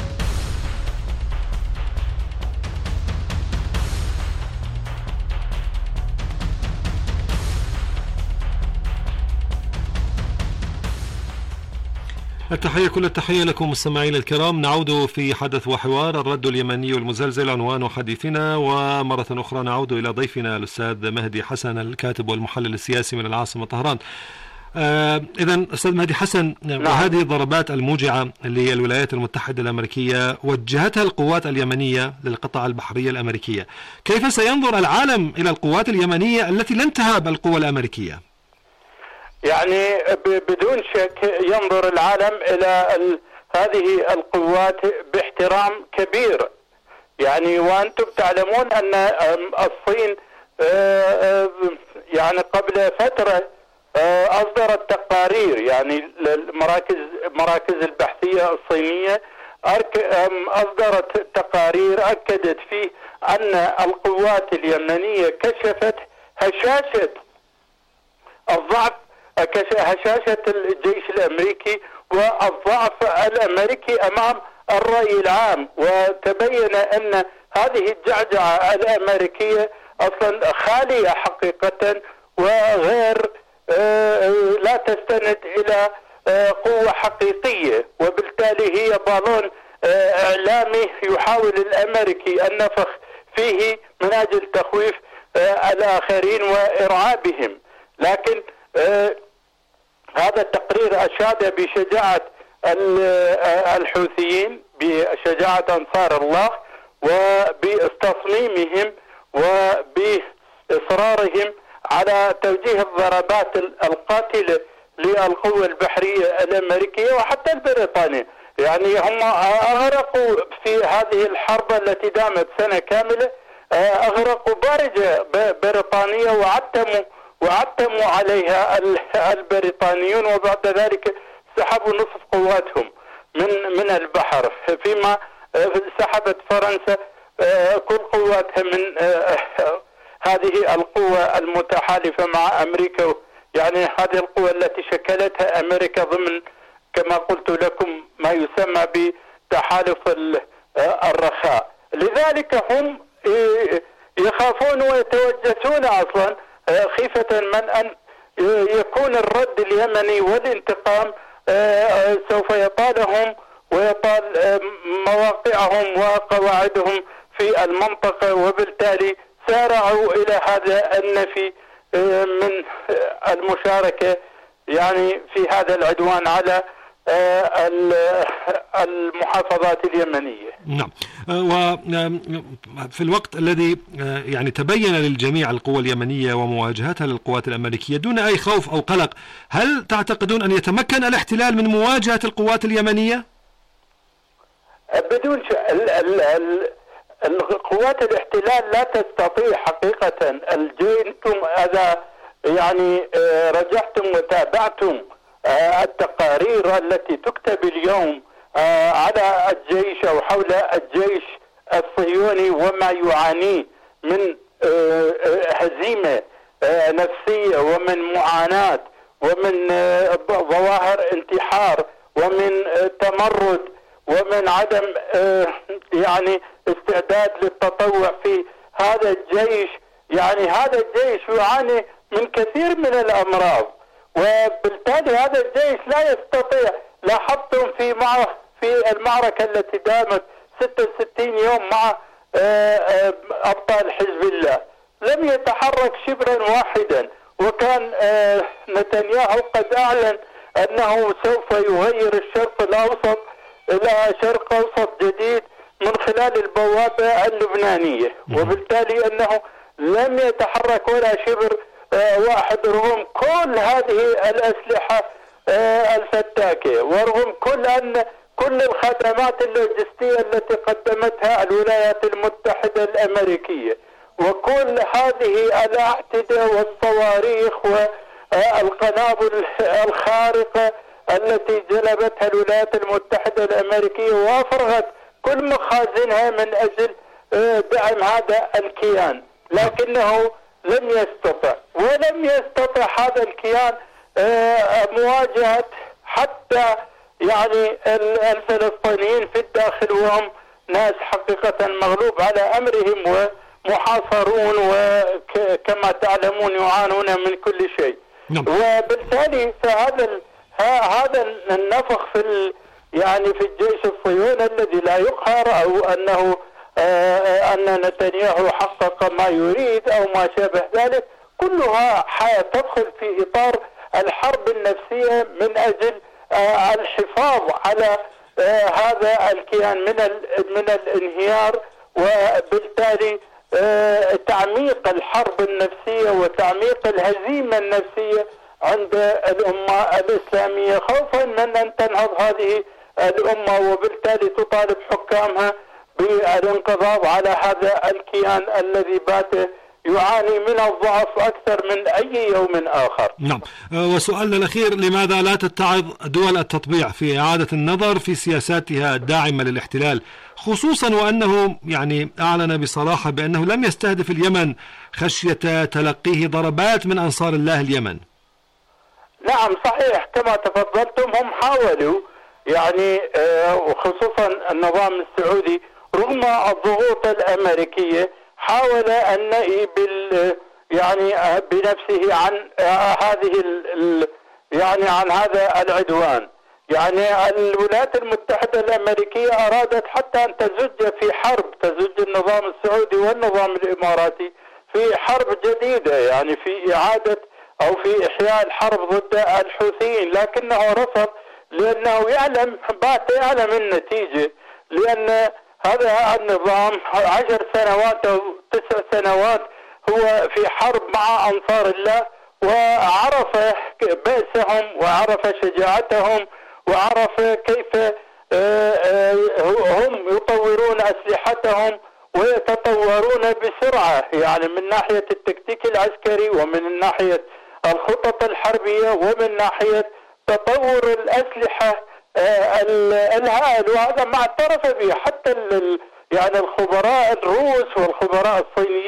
التحية، كل التحية لكم مستمعينا الكرام. نعود في حدث وحوار، الرد اليمني المزلزل عنوان حديثنا، ومرة أخرى نعود إلى ضيفنا الأستاذ مهدي حسن الكاتب والمحلل السياسي من العاصمة طهران. إذن أستاذ مهدي حسن، وهذه الضربات الموجعة للولايات المتحدة الأمريكية وجهتها القوات اليمنية للقطاع البحرية الأمريكية، كيف سينظر العالم إلى القوات اليمنية التي لن تهاب القوى الأمريكية؟ يعني بدون شك ينظر العالم إلى هذه القوات باحترام كبير. يعني وأنتم تعلمون أن الصين يعني قبل فترة أصدرت تقارير، يعني المراكز البحثية الصينية أصدرت تقارير أكدت فيه أن القوات اليمنية كشفت هشاشة الضعف، هشاشة الجيش الأمريكي والضعف الأمريكي أمام الرأي العام، وتبين أن هذه الجعجعة الأمريكية أصلا خالية حقيقة وغير لا تستند إلى قوة حقيقية، وبالتالي هي بالون إعلامي يحاول الأمريكي النفخ فيه من أجل تخويف الآخرين وإرعابهم. لكن هذا التقرير أشاد بشجاعة الحوثيين، بشجاعة أنصار الله، وبتصميمهم وبإصرارهم على توجيه الضربات القاتلة للقوة البحرية الأمريكية وحتى البريطانية. يعني هم أغرقوا في هذه الحرب التي دامت سنة كاملة، أغرقوا بارجة بريطانية وعتموا عليها البريطانيون، وبعد ذلك سحبوا نصف قواتهم من البحر، فيما سحبت فرنسا كل قواتها من هذه القوة المتحالفة مع أمريكا. يعني هذه القوة التي شكلتها أمريكا ضمن كما قلت لكم ما يسمى بتحالف الرخاء. لذلك هم يخافون ويتوجسون أصلا خيفة من أن يكون الرد اليمني والانتقام سوف يطالهم ويطال مواقعهم وقواعدهم في المنطقة، وبالتالي سارعوا إلى هذا النفي من المشاركة يعني في هذا العدوان على المحافظات اليمنية. نعم. وفي الوقت الذي يعني تبين للجميع القوى اليمنية ومواجهتها للقوات الأمريكية دون أي خوف أو قلق، هل تعتقدون أن يتمكن الاحتلال من مواجهة القوات اليمنية؟ بدون القوات الاحتلال لا تستطيع حقيقة. أنتم إذا يعني رجعتم وتابعتم التقارير التي تكتب اليوم على الجيش أو حول الجيش الصهيوني وما يعانيه من هزيمة نفسية ومن معاناة ومن ظواهر انتحار ومن تمرد ومن عدم يعني استعداد للتطوع في هذا الجيش. يعني هذا الجيش يعاني من كثير من الأمراض، وبالتالي هذا الجيش لا يستطيع. لاحظتم في المعركة التي دامت 66 يوم مع أبطال حزب الله لم يتحرك شبرا واحدا، وكان نتنياهو قد أعلن أنه سوف يغير الشرق الأوسط إلى شرق أوسط جديد من خلال البوابة اللبنانية، وبالتالي أنه لم يتحرك ولا شبر واحد رغم كل هذه الأسلحة الفتاكة، ورغم كل الخدمات اللوجستية التي قدمتها الولايات المتحدة الأمريكية، وكل هذه الأعتدة والصواريخ والقنابل الخارقة التي جلبتها الولايات المتحدة الأمريكية وأفرغت كل مخازنها من أجل دعم هذا الكيان، لكنه ولم يستطع هذا الكيان مواجهة حتى يعني الفلسطينيين في الداخل، وهم ناس حقيقة مغلوب على أمرهم ومحاصرون، وكما تعلمون يعانون من كل شيء. وبالتالي هذا النفخ في الجيش الصهيوني الذي لا يقهر، أو أنه أن نتنياهو حقق ما يريد أو ما شابه ذلك، كلها تدخل في إطار الحرب النفسية من أجل الحفاظ على هذا الكيان من الانهيار، وبالتالي تعميق الحرب النفسية وتعميق الهزيمة النفسية عند الأمة الإسلامية، خوفا من أن تنهض هذه الأمة، وبالتالي تطالب حكامها بالانقضاض على هذا الكيان الذي بات يعاني من الضعف أكثر من أي يوم آخر. نعم. وسؤالنا الأخير: لماذا لا تتعظ دول التطبيع في إعادة النظر في سياساتها الداعمة للاحتلال، خصوصا وأنه أعلن بصراحة بأنه لم يستهدف اليمن خشية تلقيه ضربات من أنصار الله اليمن؟ نعم صحيح، كما تفضلتم هم حاولوا وخصوصا النظام السعودي رغم الضغوط الأمريكية حاول أن نأي بنفسه عن عن هذا العدوان. الولايات المتحدة الأمريكية أرادت حتى أن تزج النظام السعودي والنظام الإماراتي في حرب جديدة، في إعادة أو في إحياء الحرب ضد الحوثيين، لكنه رفض لأنه يعلم النتيجة، لأن هذا النظام 10 سنوات أو 9 سنوات هو في حرب مع أنصار الله، وعرف بأسهم وعرف شجاعتهم وعرف كيف هم يطورون أسلحتهم ويتطورون بسرعة، من ناحية التكتيك العسكري ومن ناحية الخطط الحربية ومن ناحية تطور الأسلحة الهائل، وهذا ما اعترف به حتى الخبراء الروس والخبراء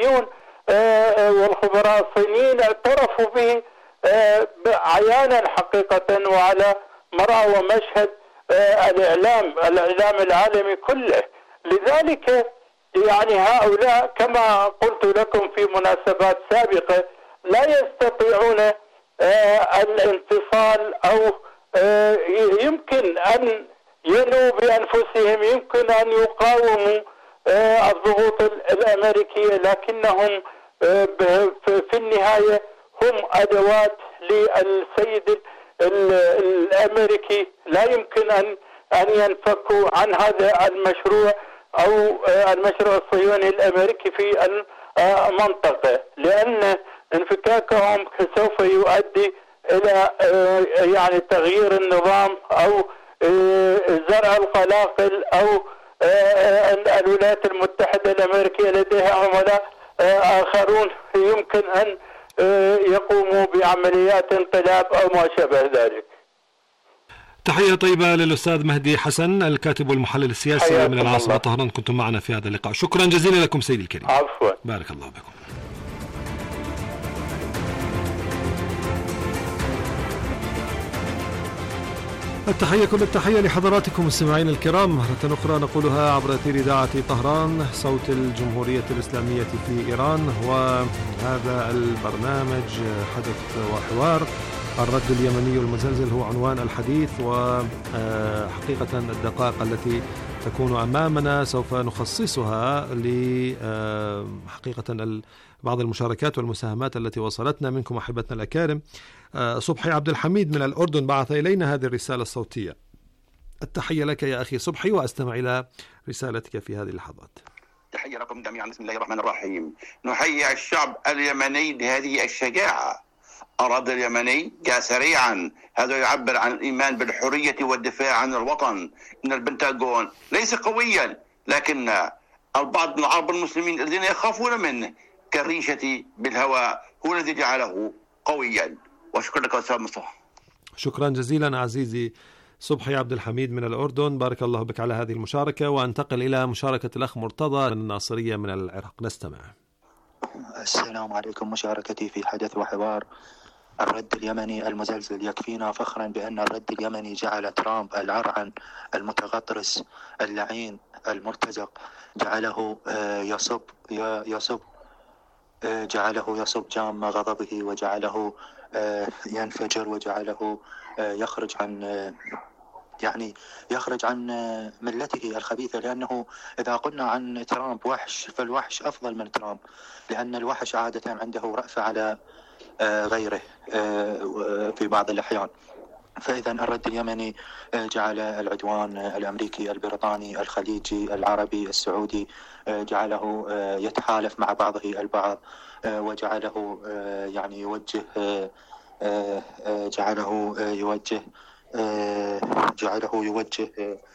الصينيين اعترفوا به عيانا حقيقة وعلى مرأى ومشهد الإعلام العالمي كله. لذلك هؤلاء كما قلت لكم في مناسبات سابقة لا يستطيعون الانفصال، أو يمكن أن ينوا بأنفسهم، يمكن أن يقاوموا الضغوط الأمريكية، لكنهم في النهاية هم أدوات للسيد الأمريكي، لا يمكن أن ينفكوا عن هذا المشروع أو المشروع الصهيوني الأمريكي في المنطقة، لأن انفكاكهم سوف يؤدي إلى تغيير النظام أو زرع القلاقل، أو الولايات المتحدة الأمريكية لديها عملاء آخرون يمكن أن يقوموا بعمليات انقلاب أو ما شابه ذلك. تحية طيبة للأستاذ مهدي حسن، الكاتب والمحلل السياسي من العاصمة طهران، كنتم معنا في هذا اللقاء. شكرا جزيلا لكم سيدي الكريم. عفوا. بارك الله بكم. كل التحية لحضراتكم مستمعين الكرام، مرة أخرى نقولها عبر أثير إذاعة طهران صوت الجمهورية الإسلامية في إيران، وهذا البرنامج حدث وحوار. الرد اليمني المزلزل هو عنوان الحديث، وحقيقة الدقائق التي تكون أمامنا سوف نخصصها لحقيقة بعض المشاركات والمساهمات التي وصلتنا منكم أحبتنا الأكارم. صبحي عبد الحميد من الأردن بعث إلينا هذه الرسالة الصوتية. التحية لك يا أخي صبحي، وأستمع إلى رسالتك في هذه اللحظات. تحية لكم جميعا. بسم الله الرحمن الرحيم. نحيي الشعب اليمني لهذه الشجاعة. أراد اليمني جاء سريعا. هذا يعبر عن الإيمان بالحرية والدفاع عن الوطن. إن البنتاغون ليس قويا، لكن البعض من العرب المسلمين الذين يخافون منه كالريشة بالهواء هو الذي جعله قويا. وشكرا لك أستاذ مصطفى. شكرا جزيلا عزيزي صبحي عبد الحميد من الأردن، بارك الله بك على هذه المشاركة. وانتقل إلى مشاركة الأخ مرتضى من الناصرية من العراق، نستمع. السلام عليكم. مشاركتي في حدث وحوار. الرد اليمني المزلزل. يكفينا فخرا بأن الرد اليمني جعل ترامب العرعن المتغطرس اللعين المرتزق جعله يصب جام غضبه، وجعله ينفجر، وجعله يخرج عن ملته الخبيثة. لأنه إذا قلنا عن ترامب وحش، فالوحش أفضل من ترامب، لأن الوحش عادة عنده رأفة على غيره في بعض الأحيان. فإذا الرد اليمني جعل العدوان الأمريكي البريطاني الخليجي العربي السعودي جعله يتحالف مع بعضه البعض، وجعله يوجه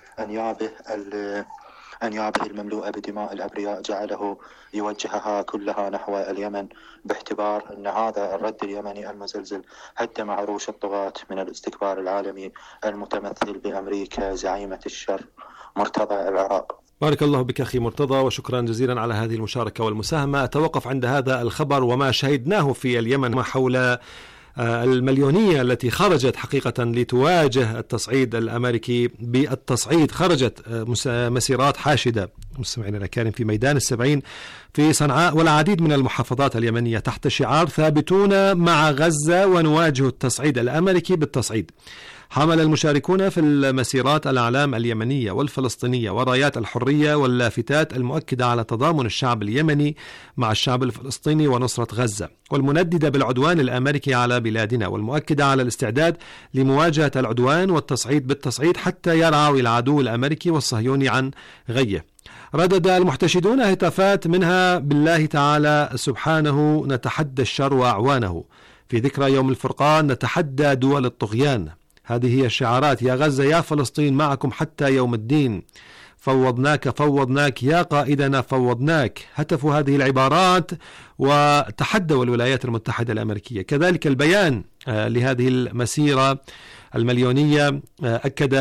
أنيابه المملوءة بدماء الأبرياء، جعله يوجهها كلها نحو اليمن، باعتبار أن هذا الرد اليمني المزلزل هدم عروش الطغاة من الاستكبار العالمي المتمثل بأمريكا زعيمة الشر. مرتضى، العراق. بارك الله بك أخي مرتضى، وشكرا جزيلا على هذه المشاركة والمساهمة. أتوقف عند هذا الخبر وما شهدناه في اليمن حول المليونية التي خرجت حقيقة لتواجه التصعيد الأمريكي بالتصعيد. خرجت مسيرات حاشدة مستمعينا الأكارم في ميدان السبعين في صنعاء والعديد من المحافظات اليمنية تحت شعار ثابتون مع غزة ونواجه التصعيد الأمريكي بالتصعيد. حمل المشاركون في المسيرات الأعلام اليمنية والفلسطينية ورايات الحرية واللافتات المؤكدة على تضامن الشعب اليمني مع الشعب الفلسطيني ونصرة غزة، والمنددة بالعدوان الأمريكي على بلادنا، والمؤكدة على الاستعداد لمواجهة العدوان والتصعيد بالتصعيد حتى يرعى العدو الأمريكي والصهيوني عن غيه. ردد المحتشدون هتافات منها بالله تعالى سبحانه نتحدى الشر وأعوانه، في ذكرى يوم الفرقان نتحدى دول الطغيان. هذه هي الشعارات: يا غزة يا فلسطين معكم حتى يوم الدين، فوضناك يا قائدنا فوضناك. هتفوا هذه العبارات وتحدوا الولايات المتحدة الأمريكية. كذلك البيان لهذه المسيرة المليونية أكد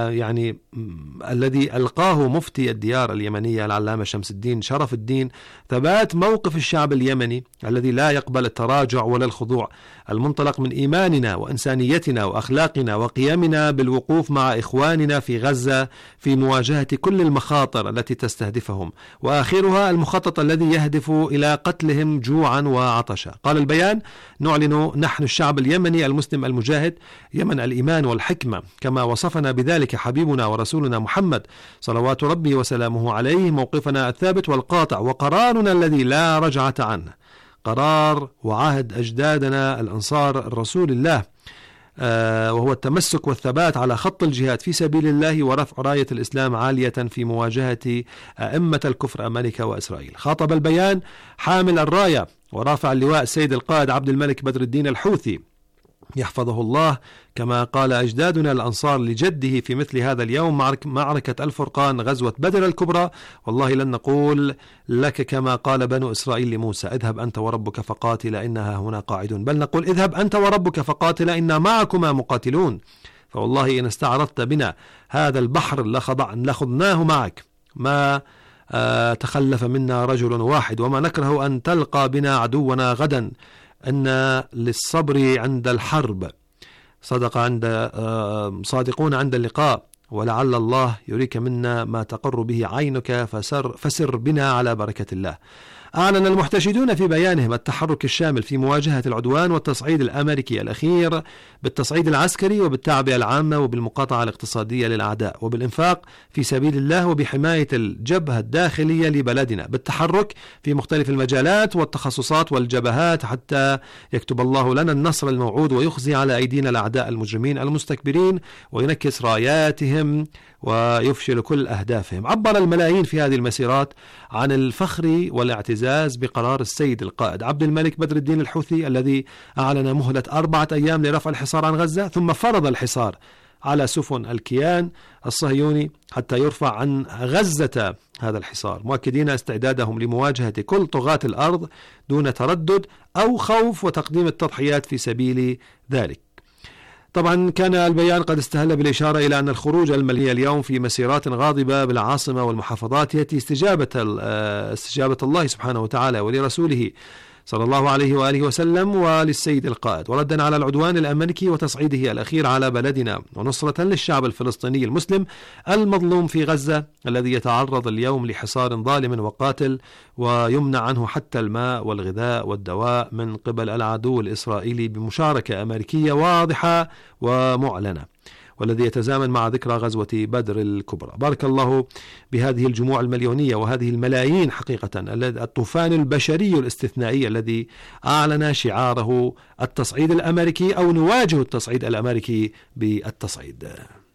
الذي ألقاه مفتي الديار اليمنية العلامة شمس الدين شرف الدين ثبات موقف الشعب اليمني الذي لا يقبل التراجع ولا الخضوع، المنطلق من إيماننا وإنسانيتنا وأخلاقنا وقيمنا بالوقوف مع إخواننا في غزة في مواجهة كل المخاطر التي تستهدفهم، وآخرها المخطط الذي يهدف إلى قتلهم جوعا وعطشا. قال البيان: نعلن نحن الشعب اليمني المسلم المجاهد يمن الإيمان والحكمة كما وصفنا بذلك حبيبنا ورسولنا محمد صلوات ربي وسلامه عليه موقفنا الثابت والقاطع وقرارنا الذي لا رجعة عنه، قرار وعهد أجدادنا الأنصار رسول الله، وهو التمسك والثبات على خط الجهاد في سبيل الله ورفع راية الإسلام عالية في مواجهة أئمة الكفر أمريكا وإسرائيل. خاطب البيان حامل الراية ورافع اللواء السيد القائد عبد الملك بدر الدين الحوثي يحفظه الله، كما قال أجدادنا الأنصار لجده في مثل هذا اليوم: معركة الفرقان غزوة بدر الكبرى، والله لن نقول لك كما قال بنو إسرائيل لموسى: اذهب أنت وربك فقاتلا إنها هنا قاعدون، بل نقول: اذهب أنت وربك فقاتلا إنا معكما مقاتلون، فوالله إن استعرضت بنا هذا البحر لخضناه معك، ما تخلف منا رجل واحد، وما نكره أن تلقى بنا عدونا غدا، أن للصبر عند الحرب صادقون عند اللقاء، ولعل الله يريك منا ما تقر به عينك فسر بنا على بركة الله. أعلن المحتشدون في بيانهم التحرك الشامل في مواجهة العدوان والتصعيد الأمريكي الأخير بالتصعيد العسكري وبالتعبئة العامة وبالمقاطعة الاقتصادية للأعداء وبالإنفاق في سبيل الله وبحماية الجبهة الداخلية لبلدنا بالتحرك في مختلف المجالات والتخصصات والجبهات حتى يكتب الله لنا النصر الموعود ويخزي على أيدينا الأعداء المجرمين المستكبرين وينكس راياتهم ويفشل كل أهدافهم. عبر الملايين في هذه المسيرات عن الفخر والاعتزاز بقرار السيد القائد عبد الملك بدر الدين الحوثي الذي أعلن مهلة 4 أيام لرفع الحصار عن غزة، ثم فرض الحصار على سفن الكيان الصهيوني حتى يرفع عن غزة هذا الحصار، مؤكدين استعدادهم لمواجهة كل طغاة الأرض دون تردد أو خوف وتقديم التضحيات في سبيل ذلك. طبعا كان البيان قد استهل بالإشارة إلى أن الخروج المليء اليوم في مسيرات غاضبة بالعاصمة والمحافظات يأتي استجابة الله سبحانه وتعالى ولرسوله صلى الله عليه وآله وسلم وللسيد القائد، وردا على العدوان الأمريكي وتصعيده الأخير على بلدنا، ونصرة للشعب الفلسطيني المسلم المظلوم في غزة الذي يتعرض اليوم لحصار ظالم وقاتل ويمنع عنه حتى الماء والغذاء والدواء من قبل العدو الإسرائيلي بمشاركة أمريكية واضحة ومعلنة، والذي يتزامن مع ذكرى غزوة بدر الكبرى. بارك الله بهذه الجموع المليونية وهذه الملايين حقيقة، الطوفان البشري الاستثنائي الذي أعلن شعاره التصعيد الأمريكي أو نواجه التصعيد الأمريكي بالتصعيد.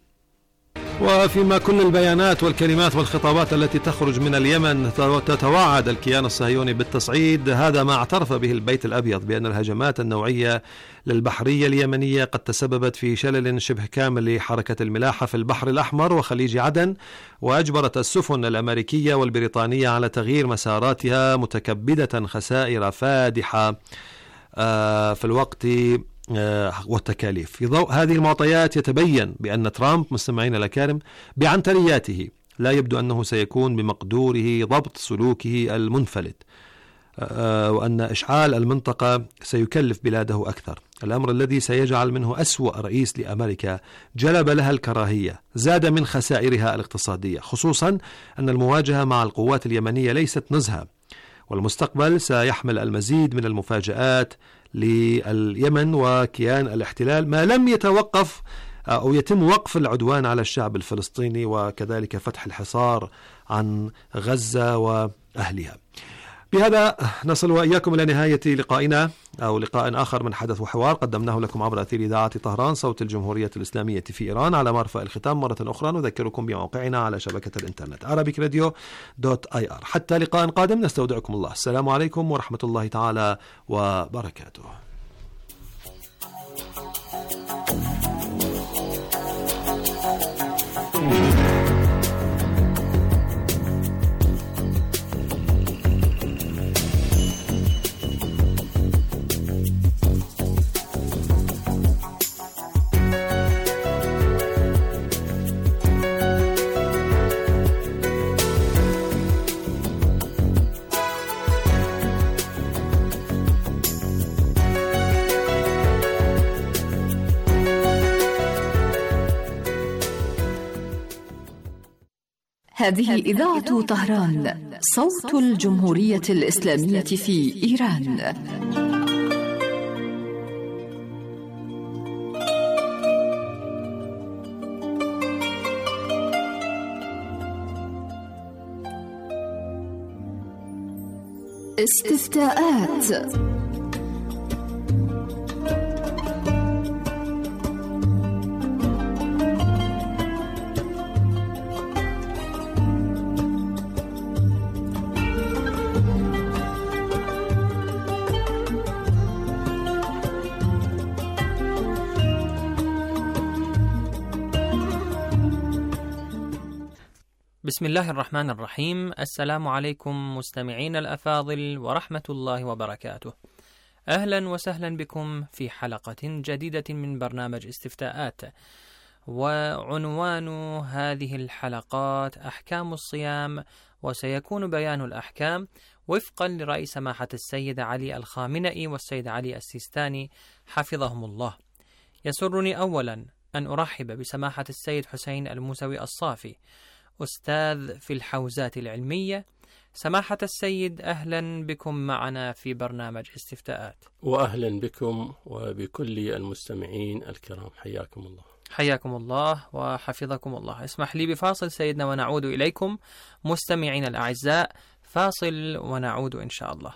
وفيما كل البيانات والكلمات والخطابات التي تخرج من اليمن تتوعد الكيان الصهيوني بالتصعيد، هذا ما اعترف به البيت الأبيض بأن الهجمات النوعية للبحرية اليمنية قد تسببت في شلل شبه كامل لحركة الملاحة في البحر الأحمر وخليج عدن، وأجبرت السفن الأمريكية والبريطانية على تغيير مساراتها متكبدة خسائر فادحة في الوقت والتكاليف. في ضوء هذه المعطيات يتبين بأن ترامب مستمعين الأكارم بعنترياته لا يبدو أنه سيكون بمقدوره ضبط سلوكه المنفلت، وأن إشعال المنطقة سيكلف بلاده أكثر، الأمر الذي سيجعل منه أسوأ رئيس لأمريكا جلب لها الكراهية، زاد من خسائرها الاقتصادية، خصوصا أن المواجهة مع القوات اليمنية ليست نزهة، والمستقبل سيحمل المزيد من المفاجآت لليمن وكيان الاحتلال ما لم يتوقف أو يتم وقف العدوان على الشعب الفلسطيني وكذلك فتح الحصار عن غزة وأهلها. بهذا نصل وإياكم إلى نهاية لقائنا أو لقاء آخر من حدث وحوار قدمناه لكم عبر أثير إذاعة طهران صوت الجمهورية الإسلامية في إيران. على مرفأ الختام مرة أخرى نذكركم بموقعنا على شبكة الإنترنت arabicradio.ir. حتى لقاء قادم نستودعكم الله. السلام عليكم ورحمة الله تعالى وبركاته. هذه إذاعة طهران صوت الجمهورية الإسلامية في إيران. استفتاءات. بسم الله الرحمن الرحيم. السلام عليكم مستمعين الأفاضل ورحمة الله وبركاته. أهلا وسهلا بكم في حلقة جديدة من برنامج استفتاءات، وعنوان هذه الحلقات أحكام الصيام، وسيكون بيان الأحكام وفقا لرأي سماحة السيد علي الخامنئي والسيد علي السيستاني حفظهم الله. يسرني أولا أن أرحب بسماحة السيد حسين الموسوي الصافي، أستاذ في الحوزات العلمية، سماحة السيد، أهلا بكم معنا في برنامج استفتاءات. وأهلا بكم وبكل المستمعين الكرام، حياكم الله. حياكم الله وحفظكم الله. اسمح لي بفاصل سيدنا ونعود إليكم مستمعين الأعزاء، فاصل ونعود إن شاء الله.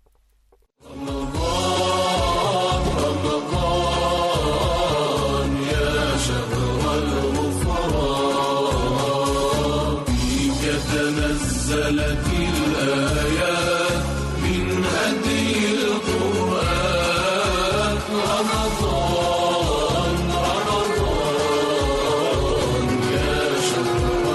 رمضان يا شهر الغفران، فيك تنزلت الآيات من هدي القرآن. رمضان رمضان يا شهر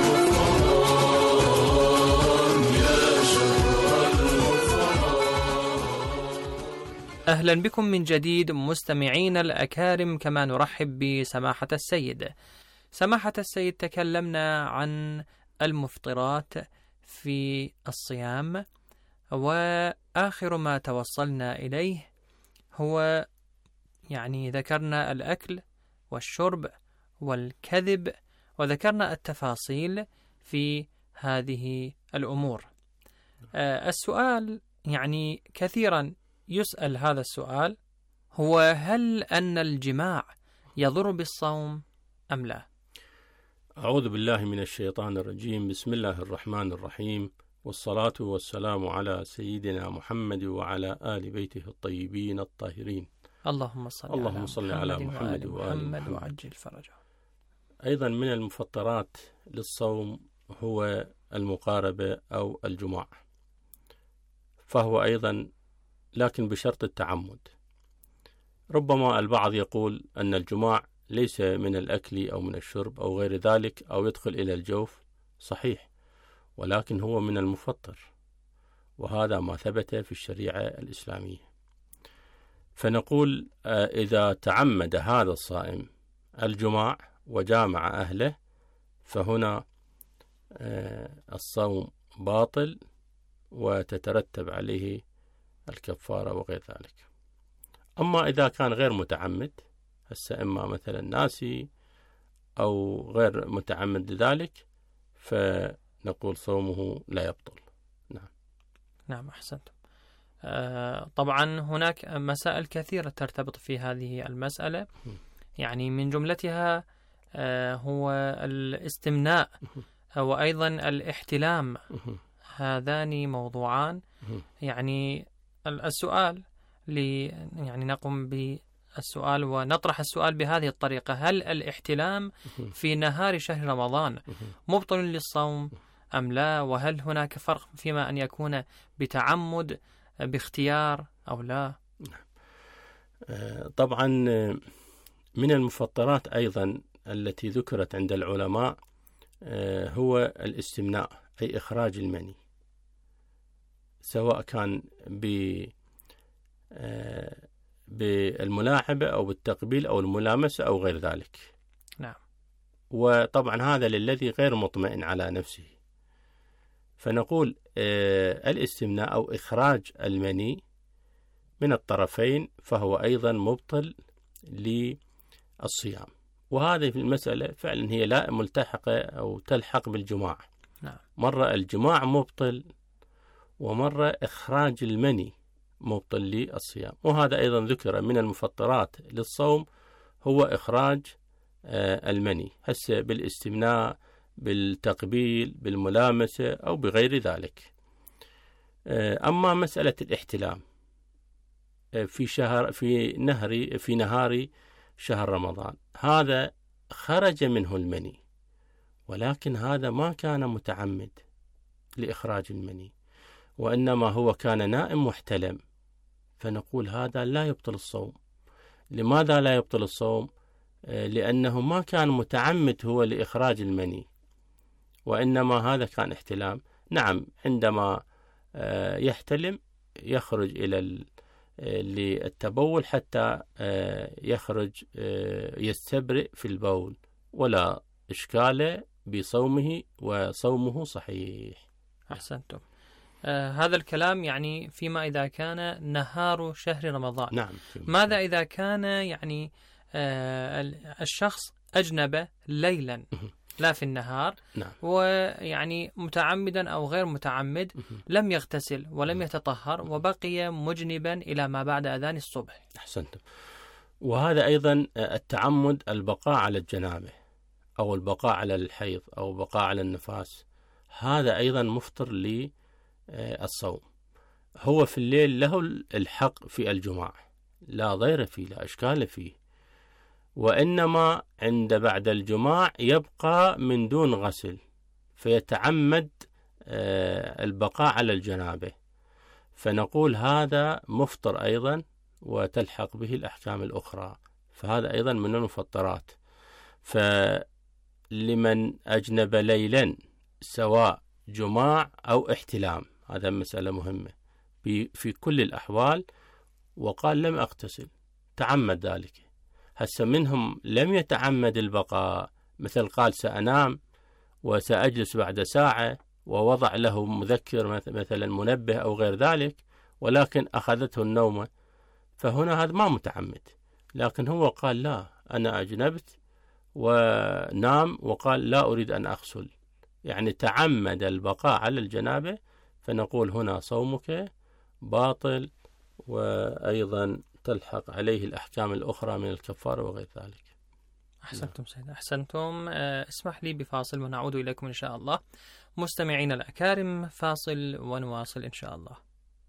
الغفران، يا شهر الغفران. أهلا بكم من جديد مستمعين الأكارم، كما نرحب بسماحة السيد. سماحة السيد، تكلمنا عن المفطرات في الصيام، وآخر ما توصلنا إليه هو ذكرنا الأكل والشرب والكذب، وذكرنا التفاصيل في هذه الأمور. السؤال كثيرا يسأل هذا السؤال، هو هل أن الجماع يضر بالصوم أم لا؟ أعوذ بالله من الشيطان الرجيم. بسم الله الرحمن الرحيم، والصلاة والسلام على سيدنا محمد وعلى آل بيته الطيبين الطاهرين. اللهم صل على محمد وآل محمد وعجل فرجه. أيضا من المفطرات للصوم هو المقاربة أو الجماع، فهو أيضا لكن بشرط التعمد. ربما البعض يقول أن الجماع ليس من الأكل أو من الشرب أو غير ذلك، أو يدخل إلى الجوف، صحيح، ولكن هو من المفطر، وهذا ما ثبت في الشريعة الإسلامية. فنقول إذا تعمد هذا الصائم الجماع وجامع أهله، فهنا الصوم باطل وتترتب عليه الكفارة وغير ذلك. أما إذا كان غير متعمد، إما مثلا ناسي أو غير متعمد لذلك، فنقول صومه لا يبطل. نعم أحسنتم. طبعا هناك مسائل كثيرة ترتبط في هذه المسألة، من جملتها هو الاستمناء وأيضا الاحتلام. هذان موضوعان. السؤال نقوم بالسؤال ونطرح السؤال بهذه الطريقة: هل الاحتلام في نهار شهر رمضان مبطل للصوم أم لا؟ وهل هناك فرق فيما أن يكون بتعمد باختيار أو لا؟ طبعا من المفطرات أيضا التي ذكرت عند العلماء هو الاستمناء، أي إخراج المني، سواء كان بالملاعبة أو بالتقبيل أو الملامسة أو غير ذلك. نعم. وطبعا هذا للذي غير مطمئن على نفسه، فنقول الاستمناء أو إخراج المني من الطرفين فهو أيضا مبطل للصيام. وهذه في المسألة فعلا هي لا ملتحقة أو تلحق بالجماع. نعم. مرة الجماع مبطل، ومرة إخراج المني مبطل للصيام. وهذا أيضا ذكر من المفطرات للصوم هو إخراج المني، هسه بالاستمناء، بالتقبيل، بالملامسة أو بغير ذلك. أما مسألة الاحتلام في نهار شهر رمضان، هذا خرج منه المني، ولكن هذا ما كان متعمد لإخراج المني، وإنما هو كان نائم محتلم، فنقول هذا لا يبطل الصوم. لماذا لا يبطل الصوم؟ لأنه ما كان متعمد هو لإخراج المني، وإنما هذا كان احتلام. نعم، عندما يحتلم يخرج إلى للتبول حتى يخرج يستبرئ في البول، ولا إشكال بصومه، وصومه صحيح. أحسنتم. هذا الكلام فيما إذا كان نهار شهر رمضان. نعم. ماذا إذا كان الشخص أجنب ليلا، لا في النهار. نعم. ويعني متعمدا أو غير متعمد لم يغتسل ولم يتطهر وبقي مجنبا إلى ما بعد أذان الصبح. أحسنتم. وهذا أيضا التعمد البقاء على الجنابة أو البقاء على الحيض أو البقاء على النفاس، هذا أيضا مفطر للصوم. هو في الليل له الحق في الجماع، لا ضير فيه، لا إشكال فيه، وإنما عند بعد الجماع يبقى من دون غسل فيتعمد البقاء على الجنابة، فنقول هذا مفطر أيضا وتلحق به الأحكام الأخرى، فهذا أيضا من المفطرات. فلمن أجنب ليلا سواء جماع أو احتلام، هذا مسألة مهمة في كل الأحوال، وقال لم أغتسل تعمد ذلك. هسه منهم لم يتعمد البقاء، مثل قال سأنام وسأجلس بعد ساعة ووضع له مذكر مثلا منبه أو غير ذلك، ولكن أخذته النومة، فهنا هذا ما متعمد. لكن هو قال لا أنا أجنبت ونام وقال لا أريد أن أغسل، يعني تعمد البقاء على الجنابة، فنقول هنا صومك باطل، وأيضا تلحق عليه الأحكام الأخرى من الكفارة وغير ذلك. أحسنتم سيد، أحسنتم. اسمح لي بفاصل ونعود إليكم إن شاء الله. مستمعين الأكارم، فاصل ونواصل إن شاء الله.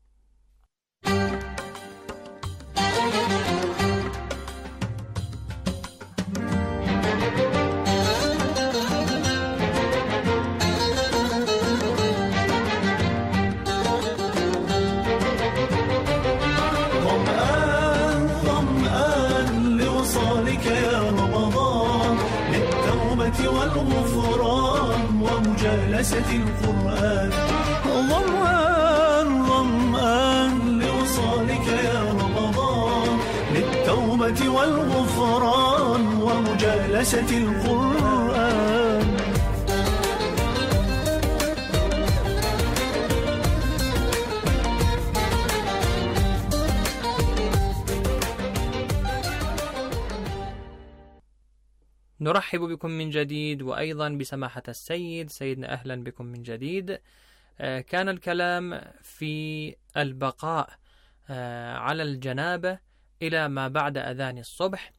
والغفران ومجالسة القرآن، ظمآن لوصالك يا رمضان، للتوبة والغفران ومجالسة القرآن. نرحب بكم من جديد، وأيضا بسماحة السيد. سيدنا أهلا بكم من جديد. كان الكلام في البقاء على الجنابة إلى ما بعد أذان الصبح،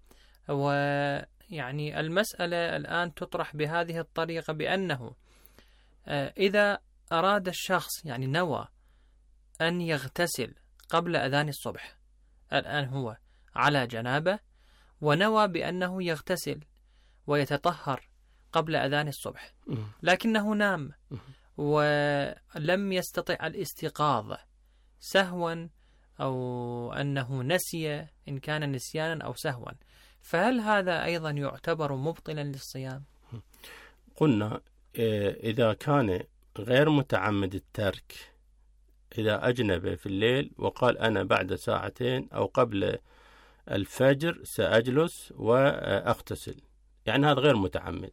ويعني المسألة الآن تطرح بهذه الطريقة، بأنه إذا أراد الشخص يعني نوى أن يغتسل قبل أذان الصبح، الآن هو على جنابة ونوى بأنه يغتسل ويتطهر قبل أذان الصبح، لكنه نام ولم يستطع الاستيقاظ سهوا أو أنه نسي، إن كان نسيانا أو سهوا، فهل هذا أيضا يعتبر مبطلا للصيام؟ قلنا إذا كان غير متعمد الترك، إذا أجنب في الليل وقال أنا بعد ساعتين أو قبل الفجر سأجلس وأغتسل، يعني هذا غير متعمد،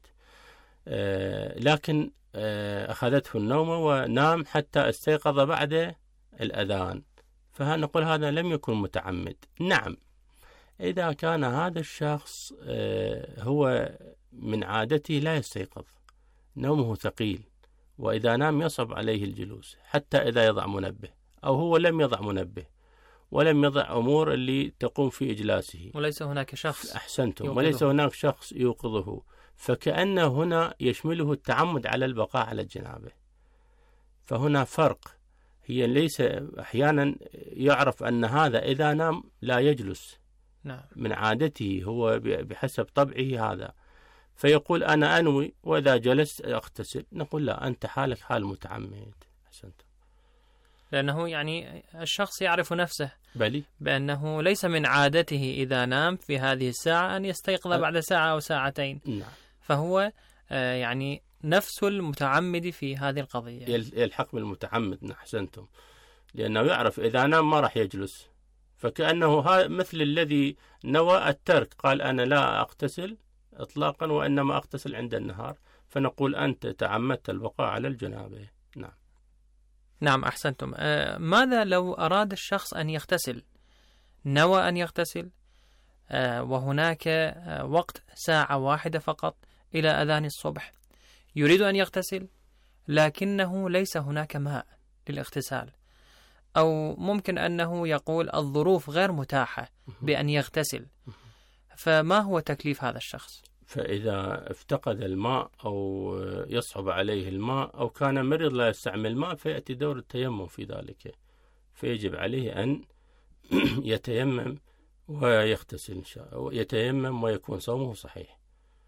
لكن أخذته النومة ونام حتى استيقظ بعد الأذان، فنقول هذا لم يكن متعمد. نعم، إذا كان هذا الشخص هو من عادته لا يستيقظ، نومه ثقيل، وإذا نام يصعب عليه الجلوس حتى إذا يضع منبه، أو هو لم يضع منبه ولم يضع أمور اللي تقوم في إجلاسه، وليس هناك شخص أحسنتم، وليس هناك شخص يوقظه، فكأن هنا يشمله التعمد على البقاء على الجنابة. فهنا فرق، هي ليس أحيانا يعرف أن هذا إذا نام لا يجلس، نعم، من عادته هو بحسب طبعه هذا، فيقول أنا أنوي وإذا جلست أغتسل، نقول لا، أنت حالك حال متعمد. أحسنتم، لأنه يعني الشخص يعرف نفسه بلي بأنه ليس من عادته إذا نام في هذه الساعة أن يستيقظ بعد ساعة أو ساعتين. نعم. فهو يعني نفس المتعمد في هذه القضية، يلحق بالمتعمد. أحسنتم، لأنه يعرف إذا نام ما راح يجلس، فكأنه مثل الذي نوى الترك، قال أنا لا أغتسل إطلاقا وإنما أغتسل عند النهار، فنقول أنت تعمدت البقاء على الجنابة. نعم. نعم، أحسنتم. ماذا لو أراد الشخص أن يغتسل، نوى أن يغتسل وهناك وقت ساعة واحدة فقط إلى أذان الصبح، يريد أن يغتسل لكنه ليس هناك ماء للاغتسال، أو ممكن أنه يقول الظروف غير متاحة بأن يغتسل، فما هو تكليف هذا الشخص؟ فإذا افتقد الماء أو يصعب عليه الماء أو كان مريض لا يستعمل ماء فيأتي دور التيمم في ذلك، فيجب عليه أن يتيمم ويغتسل، يتيمم ويكون صومه صحيح.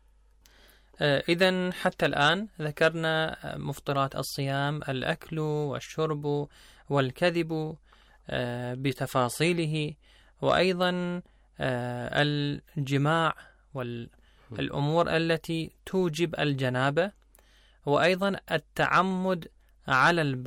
إذن حتى الآن ذكرنا مفطرات الصيام: الأكل والشرب والكذب بتفاصيله، وأيضا الجماع والأمور التي توجب الجنابة، وأيضا التعمد على